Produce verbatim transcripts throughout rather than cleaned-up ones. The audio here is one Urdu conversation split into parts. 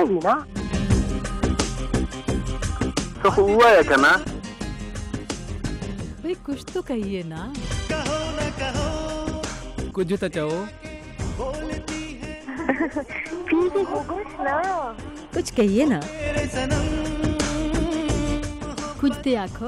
کہیے نا. تو ہوا ہے کنا بھئی کچھ تو کہیے نا. کچھ تو چاہو. پھر بھی کچھ نا. کچھ کہیے نا. کچھ تو آکھو.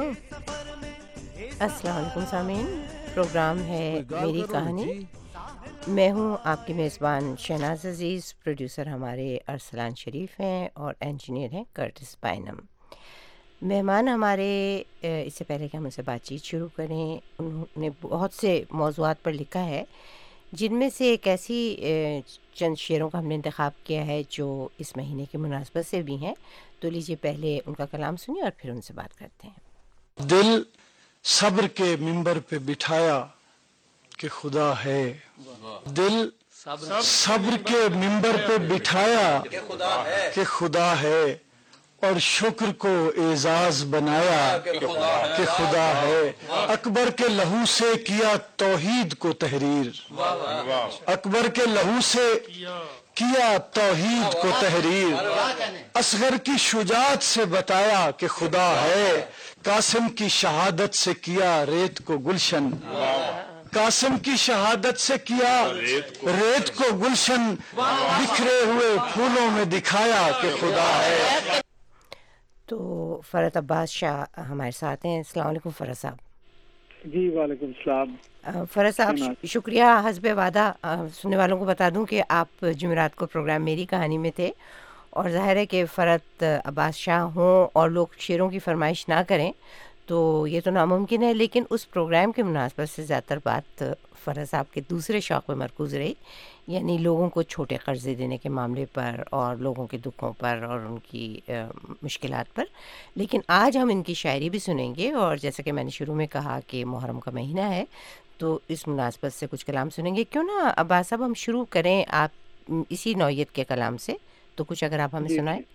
السلام علیکم سامعین، پروگرام ہے میری کہانی. میں ہوں آپ کی میزبان شہناز عزیز. پروڈیوسر ہمارے ارسلان شریف ہیں اور انجینئر ہیں کرٹس پائنم. مہمان ہمارے، اس سے پہلے کہ ہم ان سے بات چیت شروع کریں، انہوں نے بہت سے موضوعات پر لکھا ہے، جن میں سے ایک ایسی چند شعروں کا ہم نے انتخاب کیا ہے جو اس مہینے کی مناسبت سے بھی ہیں. تو لیجیے پہلے ان کا کلام سنیے اور پھر ان سے بات کرتے ہیں. دل صبر کے منبر پہ بٹھایا کہ خدا ہے. دل صبر کے منبر پہ بٹھایا کہ خدا ہے، اور شکر کو اعزاز بنایا کہ خدا ہے. اکبر کے لہو سے کیا توحید کو تحریر، اکبر کے لہو سے کیا توحید کو تحریر. اصغر کی شجاعت سے بتایا کہ خدا ہے. قاسم کی شہادت سے کیا ریت کو گلشن، قاسم کی شہادت سے کیا ریت کو گلشن. بکھرے ہوئے پھولوں میں دکھایا کہ خدا ہے. تو فرحت عباس شاہ ہمارے ساتھ ہیں. السلام علیکم فرحت صاحب. جی وعلیکم السلام. فرحت صاحب شکریہ. حسب وعدہ سننے والوں کو بتا دوں کہ آپ جمعرات کو پروگرام میری کہانی میں تھے، اور ظاہر ہے کہ فرحت عباس شاہ ہوں اور لوگ شعروں کی فرمائش نہ کریں تو یہ تو ناممکن ہے. لیکن اس پروگرام کے مناسبت سے زیادہ تر بات فرحت صاحب کے دوسرے شوق پہ مرکوز رہی، یعنی لوگوں کو چھوٹے قرضے دینے کے معاملے پر اور لوگوں کے دکھوں پر اور ان کی مشکلات پر. لیکن آج ہم ان کی شاعری بھی سنیں گے، اور جیسا کہ میں نے شروع میں کہا کہ محرم کا مہینہ ہے تو اس مناسبت سے کچھ کلام سنیں گے. کیوں نہ عباس صاحب ہم شروع کریں آپ اسی نوعیت کے کلام سے، تو کچھ اگر آپ ہمیں جی سنائیں.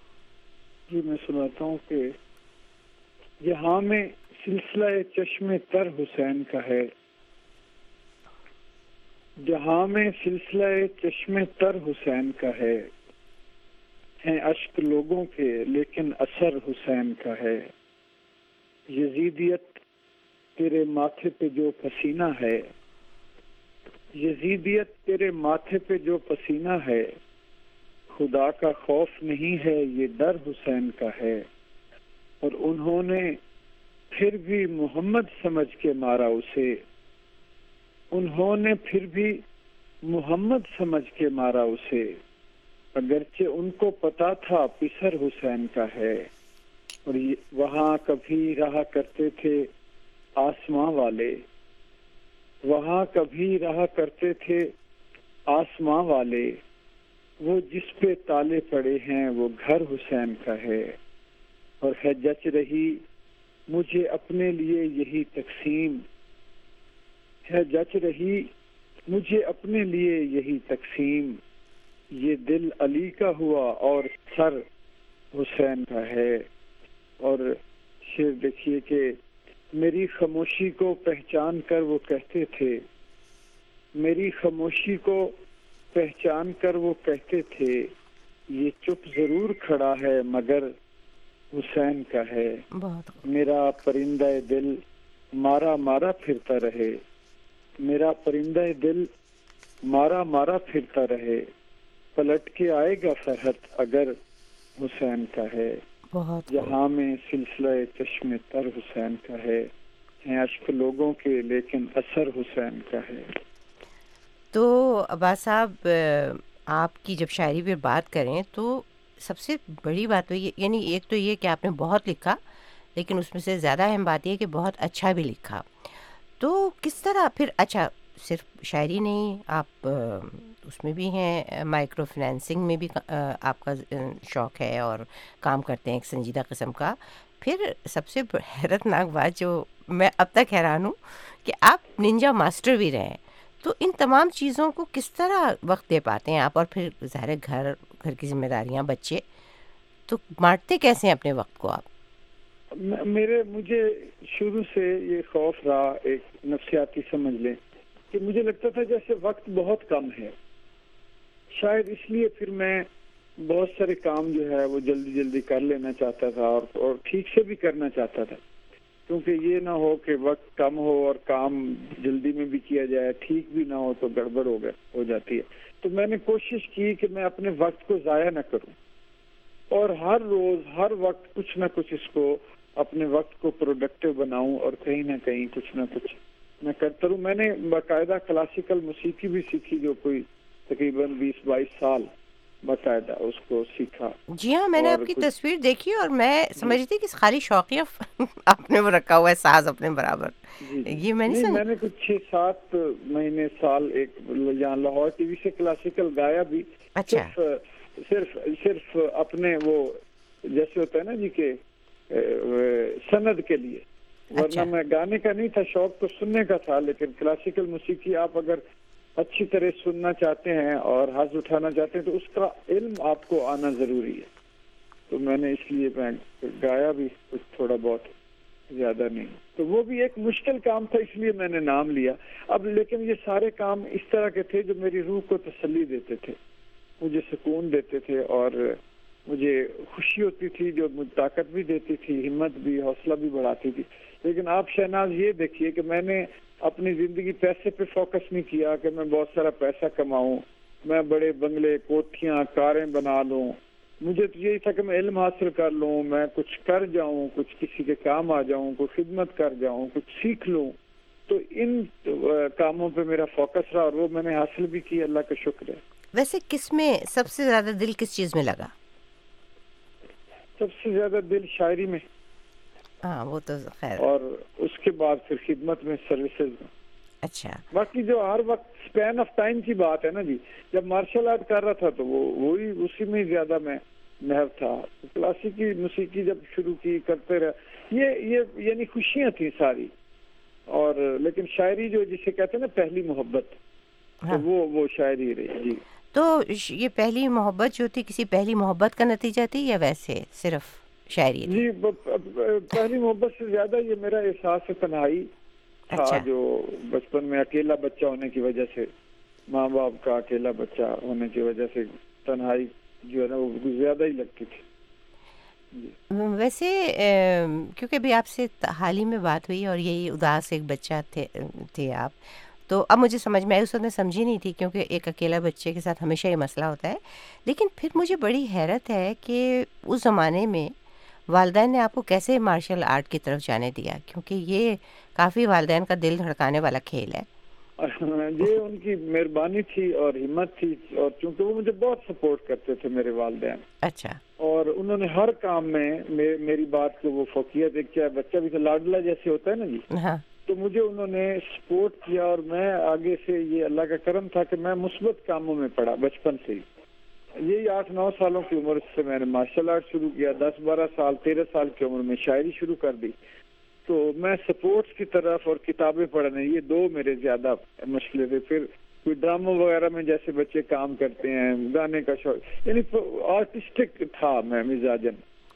جی میں سناتا ہوں کہ یہاں میں سلسلہ چشم تر حسین کا ہے، جہاں میں سلسلہ چشم تر حسین کا ہے. ہیں اشک لوگوں کے لیکن اثر حسین کا ہے. یزیدیت تیرے ماتھے پہ جو پسینہ ہے، یزیدیت تیرے ماتھے پہ جو پسینہ ہے، خدا کا خوف نہیں ہے یہ ڈر حسین کا ہے. اور انہوں نے پھر بھی محمد سمجھ کے مارا اسے، انہوں نے پھر بھی محمد سمجھ کے مارا اسے، اگرچہ ان کو پتا تھا پسر حسین کا ہے. اور وہاں کبھی رہا کرتے تھے آسماں والے، وہاں کبھی رہا کرتے تھے آسماں والے، وہ جس پہ تالے پڑے ہیں وہ گھر حسین کا ہے. اور ہے جچ رہی مجھے اپنے لیے یہی تقسیم، ہے جچ رہی مجھے اپنے لیے یہی تقسیم. یہ دل علی کا ہوا اور سر حسین کا ہے. اور شعر دیکھیے کہ میری خاموشی کو پہچان کر وہ کہتے تھے، میری خاموشی کو پہچان کر وہ کہتے تھے، یہ چپ ضرور کھڑا ہے مگر حسین کا ہے. میرا پرندہ دل مارا مارا پھرتا رہے، میرا پرندہ دل مارا مارا پھرتا رہے، پلٹ کے آئے گا فرحت اگر حسین کا ہے. یہاں میں سلسلہ چشم تر حسین کا ہے، ہیں اشک لوگوں کے لیکن اثر حسین کا ہے. تو عباس صاحب آپ کی جب شاعری پہ بات کریں تو سب سے بڑی بات تو یہ، یعنی ایک تو یہ کہ آپ نے بہت لکھا، لیکن اس میں سے زیادہ اہم بات یہ کہ بہت اچھا بھی لکھا. تو کس طرح پھر، اچھا صرف شاعری نہیں، آپ اس میں بھی ہیں، مائکرو فنانسنگ میں بھی آپ کا شوق ہے اور کام کرتے ہیں ایک سنجیدہ قسم کا. پھر سب سے حیرت ناک بات جو میں اب تک حیران ہوں کہ آپ ننجا ماسٹر بھی رہے ہیں. تو ان تمام چیزوں کو کس طرح وقت دے پاتے ہیں آپ؟ اور پھر ظاہر گھر گھر کی ذمہ داریاں، بچے، تو بانٹتے کیسے ہیں اپنے وقت کو آپ؟ میرے مجھے شروع سے یہ خوف رہا، ایک نفسیاتی سمجھ لیں، کہ مجھے لگتا تھا جیسے وقت بہت کم ہے. شاید اس لیے پھر میں بہت سارے کام جو ہے وہ جلدی جلدی کر لینا چاہتا تھا اور اور ٹھیک سے بھی کرنا چاہتا تھا، کیونکہ یہ نہ ہو کہ وقت کم ہو اور کام جلدی میں بھی کیا جائے، ٹھیک بھی نہ ہو تو گڑبڑ ہو گئے ہو جاتی ہے. تو میں نے کوشش کی کہ میں اپنے وقت کو ضائع نہ کروں اور ہر روز ہر وقت کچھ نہ کچھ اس کو اپنے وقت کو پروڈکٹیو بناؤں اور کہیں نہ کہیں کچھ نہ کچھ میں کرتا ہوں. میں نے باقاعدہ کلاسیکل موسیقی بھی سیکھی، جو کوئی تقریباً بیس بائیس سال باقاعدہ اس کو سیکھا. جی ہاں، میں نے اور آپ کی کچھ- تصویر دیکھی اور میں سمجھ تھی کہ خالی شوقیہ آپ نے وہ رکھا ہوا ہے ساز اپنے برابر. جی جی. یہ میں نہیں نہیں، سمجھ. میں نے کچھ چھ سات مہینے سال ایک یہاں لاہور ٹی وی سے کلاسیکل گایا بھی. اچھا. صرف صرف صرف اپنے وہ جیسے ہوتا ہے نا جی کہ سند کے لیے، ورنہ میں گانے کا نہیں تھا، شوق تو سننے کا تھا. لیکن کلاسیکل موسیقی آپ اگر اچھی طرح سننا چاہتے ہیں اور حظ اٹھانا چاہتے ہیں تو اس کا علم آپ کو آنا ضروری ہے. تو میں نے اس لیے میں گایا بھی کچھ تھوڑا بہت، زیادہ نہیں. تو وہ بھی ایک مشکل کام تھا، اس لیے میں نے نام لیا. اب لیکن یہ سارے کام اس طرح کے تھے جو میری روح کو تسلی دیتے تھے، مجھے سکون دیتے تھے اور مجھے خوشی ہوتی تھی، جو مجھے طاقت بھی دیتی تھی، ہمت بھی، حوصلہ بھی بڑھاتی تھی. لیکن آپ شہناز یہ دیکھیے کہ میں نے اپنی زندگی پیسے پہ فوکس نہیں کیا کہ میں بہت سارا پیسہ کماؤں، میں بڑے بنگلے، کوٹھیاں، کاریں بنا لوں. مجھے تو یہی تھا کہ میں علم حاصل کر لوں، میں کچھ کر جاؤں، کچھ کسی کے کام آ جاؤں، کوئی خدمت کر جاؤں، کچھ سیکھ لوں. تو ان کاموں پہ میرا فوکس رہا اور وہ میں نے حاصل بھی کی، اللہ کا شکر ہے. ویسے کس میں سب سے زیادہ دل کس چیز میں لگا؟ سب سے زیادہ دل شاعری میں، ہاں وہ تو خیر. اور اس کے بعد پھر خدمت میں، سروسز میں. اچھا. باقی جو ہر وقت اسپین آف ٹائم کی بات ہے نا جی، جب مارشل آرٹ کر رہا تھا تو وہ وہی اسی میں زیادہ میں محو تھا. کلاسیکی موسیقی جب شروع کی کرتے رہے، یہ یہ یعنی خوشیاں تھیں ساری. اور لیکن شاعری جو جسے کہتے ہیں نا پہلی محبت، ہاں. تو وہ وہ شاعری رہی. جی. تو یہ پہلی محبت جو تھی کسی پہلی محبت کا نتیجہ تھی یا ویسے صرف شاعری تھی؟ جی پہلی محبت سے زیادہ یہ میرا احساس تنہائی تھا. اچھا. جو بچپن میں اکیلا بچہ ہونے کی وجہ سے، ماں باپ کا اکیلا بچہ ہونے کی وجہ سے تنہائی جو ہے نا وہ زیادہ ہی لگتی تھی. ویسے کیونکہ ابھی آپ سے حال ہی میں بات ہوئی اور یہی اداس ایک بچہ تھے تھے آپ، تو اب مجھے سمجھ میں آئی. اس وقت میں سمجھی نہیں تھی کیونکہ ایک اکیلا بچے کے ساتھ ہمیشہ یہ مسئلہ ہوتا ہے. لیکن پھر مجھے بڑی حیرت ہے کہ اس زمانے میں والدین نے آپ کو کیسے مارشل آرٹ کی طرف جانے دیا، کیونکہ یہ کافی والدین کا دل دھڑکانے والا کھیل ہے. یہ ان کی مہربانی تھی اور ہمت تھی، اور چونکہ وہ مجھے بہت سپورٹ کرتے تھے میرے والدین. اچھا. اور انہوں نے ہر کام میں میری بات کو وہ فوقیت ایک کیا بچہ بھی تو لاڈلا جیسے ہوتا ہے نا جی، ہاں. تو مجھے انہوں نے سپورٹ کیا اور میں آگے سے یہ اللہ کا کرم تھا کہ میں مثبت کاموں میں پڑا بچپن سے ہی. یہی آٹھ نو سالوں کی عمر سے میں نے مارشل آرٹ شروع کیا، دس بارہ سال تیرہ سال کی عمر میں شاعری شروع کر دی. تو میں سپورٹس کی طرف اور کتابیں پڑھنے، یہ دو میرے زیادہ مشغلے تھے. پھر کوئی ڈراموں وغیرہ میں جیسے بچے کام کرتے ہیں، گانے کا شوق، یعنی آرٹسٹک تھا میں مزاجن،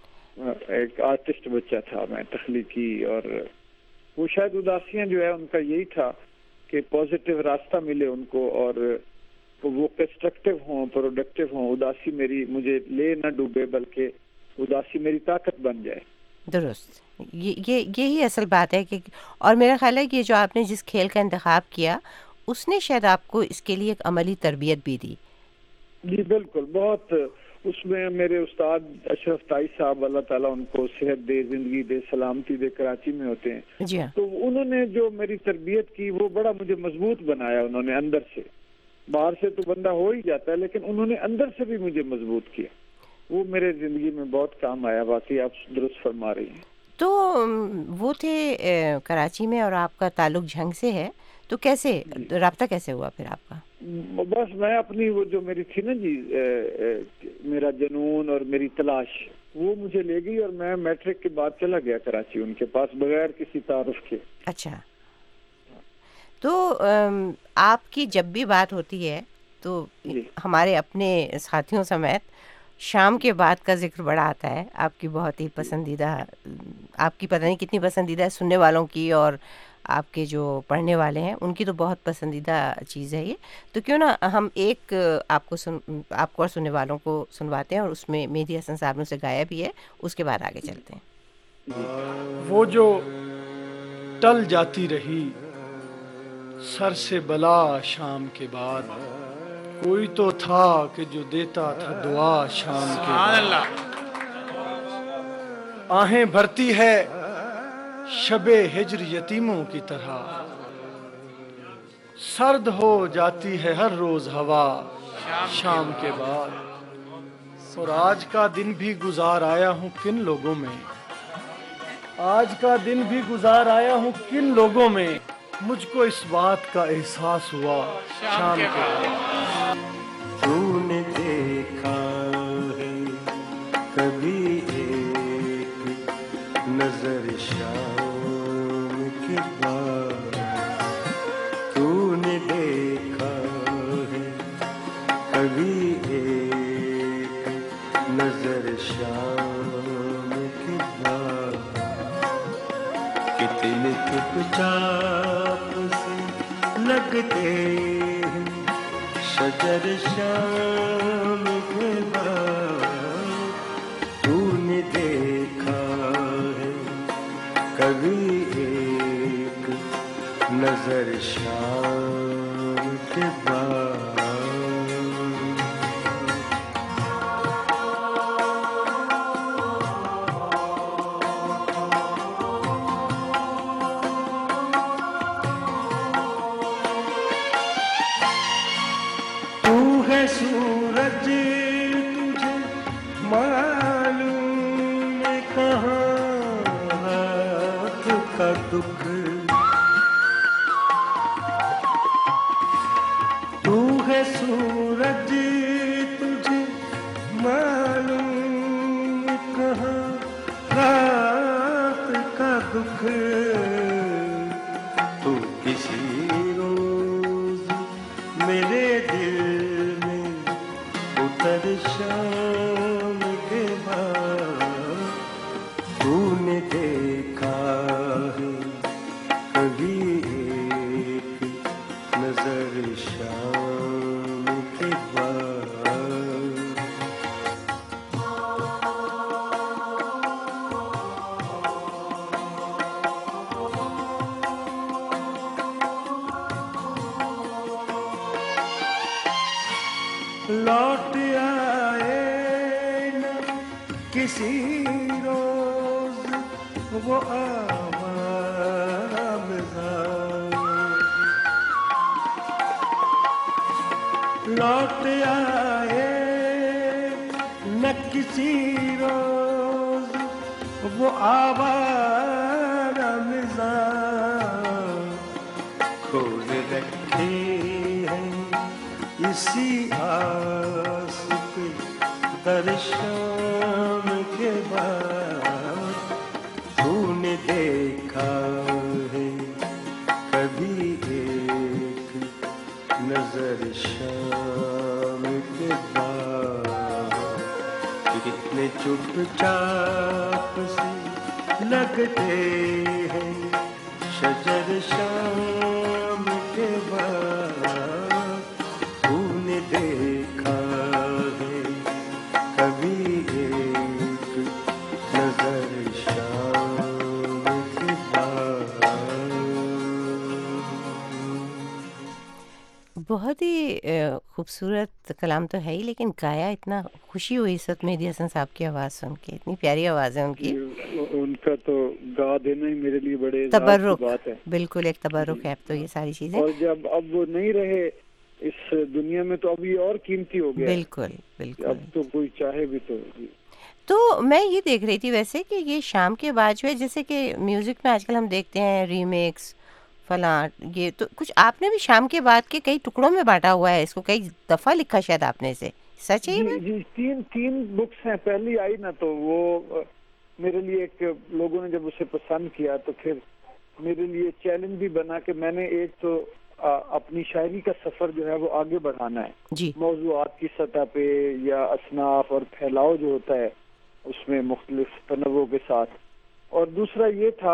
ایک آرٹسٹ بچہ تھا میں، تخلیقی. اور وہ شاید اداسیاں جو ہے ان کا یہی تھا کہ پازیٹیو راستہ ملے ان کو اور وہ کنسٹرکٹیو ہوں، پروڈکٹیو ہوں. اداسی میری مجھے لے نہ ڈوبے بلکہ اداسی میری طاقت بن جائے. درست. یہ یہ یہی اصل بات ہے کہ، اور میرا خیال ہے کہ جو آپ نے جس کھیل کا انتخاب کیا اس نے شاید آپ کو اس کے لیے ایک عملی تربیت بھی دی. جی بالکل. بہت اس میں میرے استاد اشرف تائی صاحب، اللہ تعالیٰ ان کو صحت دے، زندگی دے، سلامتی دے، کراچی میں ہوتے ہیں. جی ہاں. تو انہوں نے جو میری تربیت کی وہ بڑا مجھے مضبوط بنایا. انہوں نے اندر سے، باہر سے تو بندہ ہو ہی جاتا ہے لیکن انہوں نے اندر سے بھی مجھے مضبوط کیا. وہ میرے زندگی میں بہت کام آیا. باقی آپ درست فرما رہی ہیں. تو وہ تھے کراچی میں اور آپ کا تعلق جھنگ سے ہے، تو کیسے رابطہ کیسے ہوا پھر آپ کا؟ بس میں اپنی وہ جو میری تھی نا جی میرا جنون اور میری تلاش، وہ مجھے لے گئی اور میں میٹرک کے بعد چلا گیا کراچی ان کے پاس بغیر کسی تعارف کے. اچھا. تو آپ کی جب بھی بات ہوتی ہے تو ہمارے اپنے ساتھیوں سمیت شام کے بعد کا ذکر بڑا آتا ہے. آپ کی بہت ہی پسندیدہ، آپ کی پتہ نہیں کتنی پسندیدہ ہے سننے والوں کی اور آپ کے جو پڑھنے والے ہیں ان کی تو بہت پسندیدہ چیز ہے یہ. تو کیوں نہ ہم ایک آپ کو سن آپ کو اور سننے والوں کو سنواتے ہیں, اور اس میں مہدی حسن صاحب نے اسے گایا بھی ہے, اس کے بعد آگے چلتے ہیں. وہ جو ٹل جاتی رہی سر سے بلا شام کے بعد, کوئی تو تھا کہ جو دیتا تھا دعا شام کے بعد. آہیں بھرتی ہے شب ہجر یتیموں کی طرح, سرد ہو جاتی ہے ہر روز ہوا شام کے بعد. اور آج کا دن بھی گزار آیا ہوں کن لوگوں میں, آج کا دن بھی گزار آیا ہوں کن لوگوں میں, مجھ کو اس بات کا احساس ہوا شام کے بعد. تو نے دیکھا ہے کبھی ایک نظر شام کے بعد, تو نے دیکھا ہے کبھی ایک نظر شام کے بعد, کتنے چپ چاپ سے لگتے ہیں شجر شام کے بعد. تو نے دیکھا ہے کبھی ایک نظر شام کے بعد. سورج تجھے معلوم ہے کہاں رات کا دکھ, تو ہے سورج تجھے معلوم ہے کہاں رات کا دکھ, تو کسی روز میرے دل شام کے بعد. تو نے دیکھا ہے کبھی ایک نظر شام کے بعد. لوٹ آئے نہ کسی روز وہ آوارہ مزاج, لوٹ آئے نہ کسی روز وہ آوارہ مزاج, کھول رکھے ہیں اسی آس پہ در شام کے بعد. تو نے دیکھا ہے کبھی ایک نظر شام کے بعد, کتنے چپ چاپ سے لگتے ہیں شجر شام کے بعد. دیکھا ہے کبھی ایک نظر شام کے بعد. بہت ہی خوبصورت کلام تو ہے ہی, لیکن گایا اتنا خوشی ہوئی اس وقت مہدی حسن صاحب کی آواز سن کے, اتنی پیاری آواز ہے ان کی. ان کا تو گا دینا ہی میرے لیے بڑے تبرک, بات ہے, بالکل ایک تبرک ہے. اب تو یہ ساری چیزیں, اور جب اب وہ نہیں رہے اس دنیا میں تو اب یہ اور قیمتی ہو گیا. بالکل بالکل. اب تو کوئی چاہے بھی تو. تو میں یہ دیکھ رہی تھی ویسے کہ یہ شام کے بعد جو ہے, جیسے کہ میوزک میں آج کل ہم دیکھتے ہیں ریمیکس فلاں, یہ تو کچھ آپ نے بھی شام کے بعد کے کئی ٹکڑوں میں بانٹا ہوا ہے اس کو, کئی دفعہ لکھا شاید آپ نے اسے, سچ ہے؟ جی جی تین تین بکس ہیں. پہلی آئی نا تو وہ میرے لیے ایک لوگوں نے جب اسے پسند کیا تو پھر میرے لیے چیلنج بھی بنا کہ میں نے ایک تو اپنی شاعری کا سفر جو ہے وہ آگے بڑھانا ہے جی. موضوعات کی سطح پہ یا اصناف اور پھیلاؤ جو ہوتا ہے اس میں مختلف تنوع کے ساتھ. اور دوسرا یہ تھا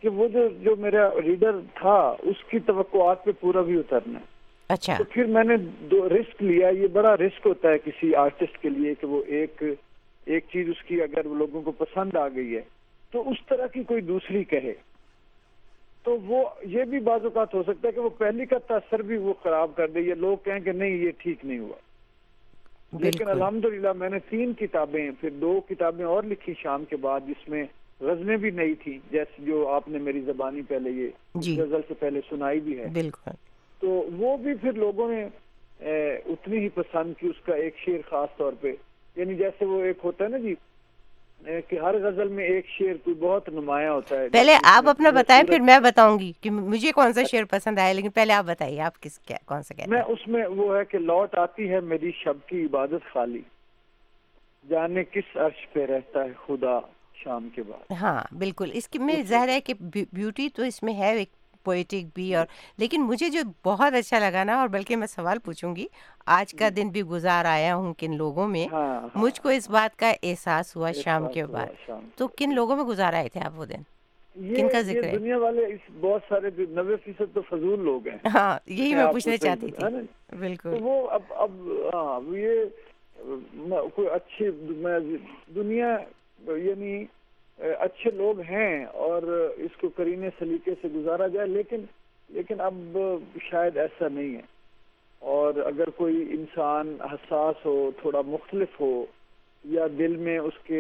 کہ وہ جو جو میرا ریڈر تھا اس کی توقعات پہ پورا بھی اترنا ہے. اچھا تو پھر میں نے دو رسک لیا. یہ بڑا رسک ہوتا ہے کسی آرٹسٹ کے لیے کہ وہ ایک ایک چیز اس کی اگر لوگوں کو پسند آ گئی ہے تو اس طرح کی کوئی دوسری کہے تو وہ یہ بھی بعض اوقات ہو سکتا ہے کہ وہ پہلی کا تاثر بھی وہ خراب کر دے, یا لوگ کہیں کہ نہیں یہ ٹھیک نہیں ہوا. لیکن الحمدللہ میں نے تین کتابیں پھر دو کتابیں اور لکھی شام کے بعد, جس میں غزلیں بھی نئی تھی, جیسے جو آپ نے میری زبانی پہلے یہ غزل سے پہلے سنائی بھی ہے. بالکل. تو وہ بھی پھر لوگوں نے اتنی ہی پسند کی, اس کا ایک شعر خاص طور پہ, یعنی جیسے وہ ایک ہوتا ہے نا جی کہ ہر غزل میں ایک شعر کوئی بہت نمایاں ہوتا ہے. پہلے آپ اپنا بتائیں پھر میں بتاؤں گی کہ مجھے کون سا شعر پسند آیا, لیکن پہلے آپ بتائیے آپ کس کیا کون سا کہتے ہیں. میں اس میں وہ ہے کہ لوٹ آتی ہے میری شب کی عبادت خالی, جانے کس عرش پہ رہتا ہے خدا شام کے بعد. ہاں بالکل, اس کی میں ظاہر ہے کہ بیوٹی تو اس میں ہے ایک پوئٹک بھی, اور لیکن مجھے جو بہت اچھا لگا نا, اور بلکہ میں سوال پوچھوں گی, آج کا دن بھی گزار آیا ہوں کن لوگوں میں, مجھ کو اس بات کا احساس ہوا شام کے بعد. تو کن لوگوں میں گزار آئے تھے آپ وہ دن, کن کا ذکر ہے؟ دنیا والے بہت سارے نوے فیصد تو فضول لوگ ہیں. ہاں یہی میں پوچھنا چاہتی تھی. بالکل. وہ اب اب ہاں یہ کوئی اچھی دنیا یعنی اچھے لوگ ہیں اور اس کو کرینے سلیقے سے گزارا جائے, لیکن لیکن اب شاید ایسا نہیں ہے. اور اگر کوئی انسان حساس ہو, تھوڑا مختلف ہو, یا دل میں اس کے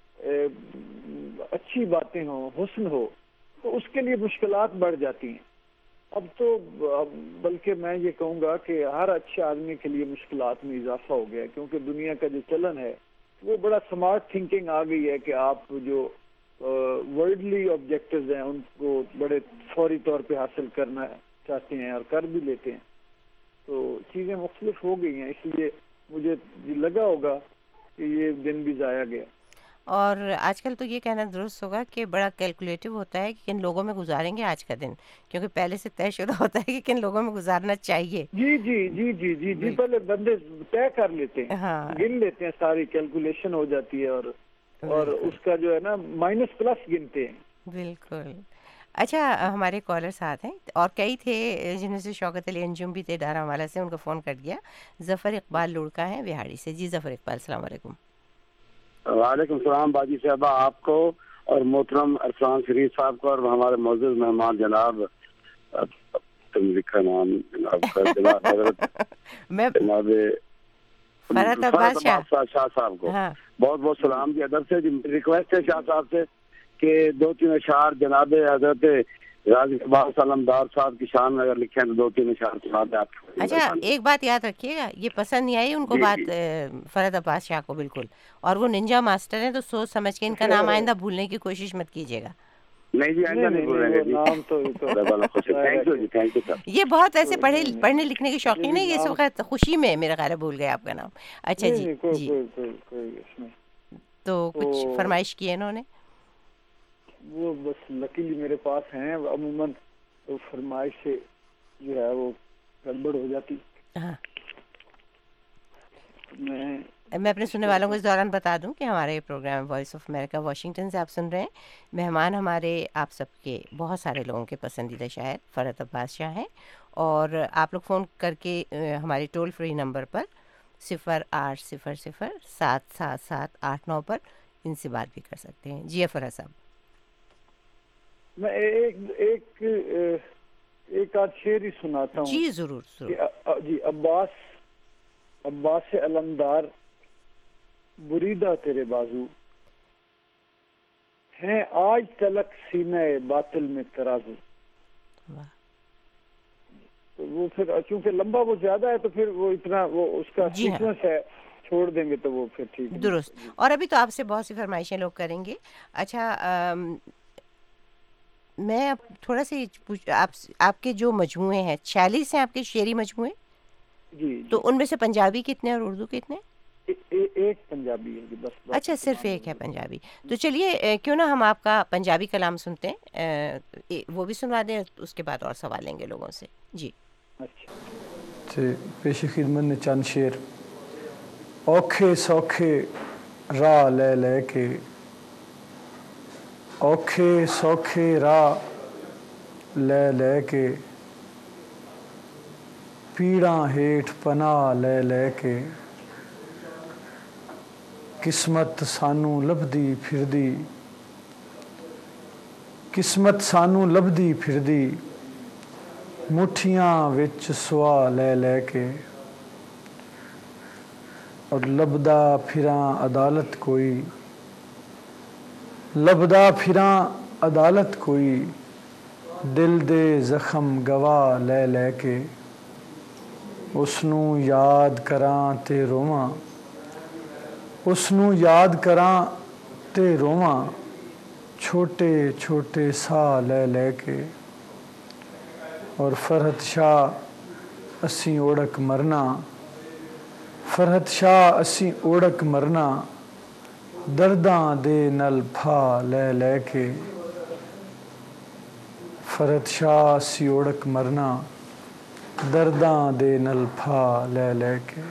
اچھی باتیں ہوں, حسن ہو, تو اس کے لیے مشکلات بڑھ جاتی ہیں. اب تو بلکہ میں یہ کہوں گا کہ ہر اچھے آدمی کے لیے مشکلات میں اضافہ ہو گیا ہے, کیونکہ دنیا کا جو چلن ہے وہ بڑا سمارٹ تھنکنگ آ گئی ہے کہ آپ جو ورلڈلی آبجیکٹیوز ہیں ان کو بڑے فوری طور پہ حاصل کرنا چاہتے ہیں اور کر بھی لیتے ہیں. تو چیزیں مختلف ہو گئی ہیں, اس لیے مجھے لگا ہوگا کہ یہ دن بھی ضائع گیا. اور آج کل تو یہ کہنا درست ہوگا کہ بڑا کیلکولیٹو ہوتا ہے کہ کن لوگوں میں گزاریں گے آج کا دن, کیونکہ پہلے سے طے شدہ ہوتا ہے کہ کن لوگوں میں گزارنا چاہیے. جی جی جی جی جی جی پہلے بندے طے کر لیتے ہیں, ہاں گن لیتے ہیں, ساری کیلکولیشن ہو جاتی ہے, اور اور اس کا جو ہے نا مائنس پلس گنتے ہیں. بالکل. اچھا ہمارے کالر ساتھ ہیں, اور کئی تھے جن میں سے شوکت علی انجم بھی تھے ڈارا والا سے, ان کا فون کٹ گیا. ظفر اقبال لڑکا ہے بہاڑی سے. جی ظفر اقبال السلام علیکم. وعلیکم السلام باجی صاحبہ, آپ کو اور محترم عرفان شریف صاحب کو, اور ہمارے معزز مہمان جناب نام جناب کا جناب حضرت جناب فرحت عباس شاہ شاہ صاحب کو بہت بہت سلام کی ادب سے. ریکویسٹ ہے شاہ صاحب سے کہ دو تین اشعار جناب حضرت غازی عباس علمدار صاحب کی شان میں اگر لکھیں تو دو تین اشعار سنا دیں آپ. اچھا ایک بات یاد رکھیے گا, یہ پسند نہیں آئی ان کو بات فرحت عباس شاہ کو بالکل, اور وہ ننجا ماسٹر ہیں, تو سوچ سمجھ کے ان کا نام آئندہ بھولنے کی کوشش مت کیجیے گا. نہیں جی آئندہ نہیں بھولیں گے جی. یہ بہت ایسے پڑھے پڑھنے لکھنے کے شوقین ہیں, اس وقت خوشی میں میرا خیال ہے بھول گئے آپ کا نام. اچھا جی جی, تو کچھ فرمائش کی ہے انہوں نے؟ وہ بس لکیلی میرے پاس ہیں, عموماً فرمائش سے جو ہے وہ گڑبڑ ہو جاتی. ہاں میں میں اپنے سننے والوں کو اس دوران بتا دوں کہ ہمارے program voice of America Washington سے آپ سن رہے ہیں. مہمان ہمارے آپ سب کے بہت سارے لوگوں کے پسندیدہ شاعر فرحت عباس شاہ ہیں, اور آپ لوگ فون کر کے ہمارے ٹول فری نمبر پر صفر آٹھ صفر صفر سات سات سات آٹھ نو پر ان سے بات بھی کر سکتے ہیں. جی فرحت صاحب. میں ایک ایک ایک آدھ شعر ہی سناتا ہوں. جی ضرور ضرور. جی عباس عباس علمدار بریدہ تیرے بازو ہیں آج تلک سینہ باطل میں ترازو. تو وہ پھر چونکہ لمبا وہ زیادہ ہے تو پھر وہ اتنا وہ اس کا سیکوینس ہے, چھوڑ دیں گے تو وہ پھر ٹھیک درست. اور ابھی تو آپ سے بہت سی فرمائشیں لوگ کریں گے. اچھا میں تھوڑا سا آپ آپ کے جو مجموعے ہیں چھیالیس ہیں آپ کے شعری مجموعے, جی تو ان میں سے پنجابی کتنے اور اردو کتنے؟ ایک پنجابی ہے بس. اچھا صرف ایک ہے پنجابی. تو چلیے کیوں نہ ہم آپ کا پنجابی کلام سنتے ہیں, وہ بھی سنوا دیں, اس کے بعد اور سوال لیں گے لوگوں سے. جی تے پیش خدمت نے چند شعر. اوکھے سوکھے راہ لے لے کے ਔਖੇ ਸੌਖੇ ਰਾਹ ਲੈ ਲੈ ਕੇ, ਪੀੜਾਂ ਹੇਠ ਪਨਾਹ ਲੈ ਲੈ ਕੇ, ਕਿਸਮਤ ਸਾਨੂੰ ਲੱਭਦੀ ਫਿਰਦੀ, ਕਿਸਮਤ ਸਾਨੂੰ ਲੱਭਦੀ ਫਿਰਦੀ, ਮੁੱਠੀਆਂ ਵਿੱਚ ਸੁਆਹ ਲੈ ਲੈ ਕੇ, ਔਰ ਲੱਭਦਾ ਫਿਰਾਂ ਅਦਾਲਤ ਕੋਈ, ਲੱਭਦਾ ਫਿਰਾਂ ਅਦਾਲਤ ਕੋਈ, ਦਿਲ ਦੇ ਜ਼ਖਮ ਗਵਾਹ ਲੈ ਲੈ ਕੇ, ਉਸ ਨੂੰ ਯਾਦ ਕਰਾਂ ਤੇ ਰੋਵਾਂ, ਉਸ ਨੂੰ ਯਾਦ ਕਰਾਂ ਤੇ ਰੋਵਾਂ, ਛੋਟੇ ਛੋਟੇ ਸਾਹ ਲੈ ਲੈ ਕੇ, ਔਰ ਫਰਹਤ ਸ਼ਾਹ ਅਸੀਂ ਓੜਕ ਮਰਨਾ, ਫਰਹਤ ਸ਼ਾਹ ਅਸੀਂ ਓੜਕ ਮਰਨਾ, ਦਰਦਾਂ ਦੇ ਨਲ ਫਾ ਲੈ ਲੈ ਕੇ, ਫਰਹਤ ਸ਼ਾਹ ਅਸੀਂ ਓੜਕ ਮਰਨਾ, ਦਰਦਾਂ ਦੇ ਨਲ ਫਾ ਲੈ ਲੈ کے۔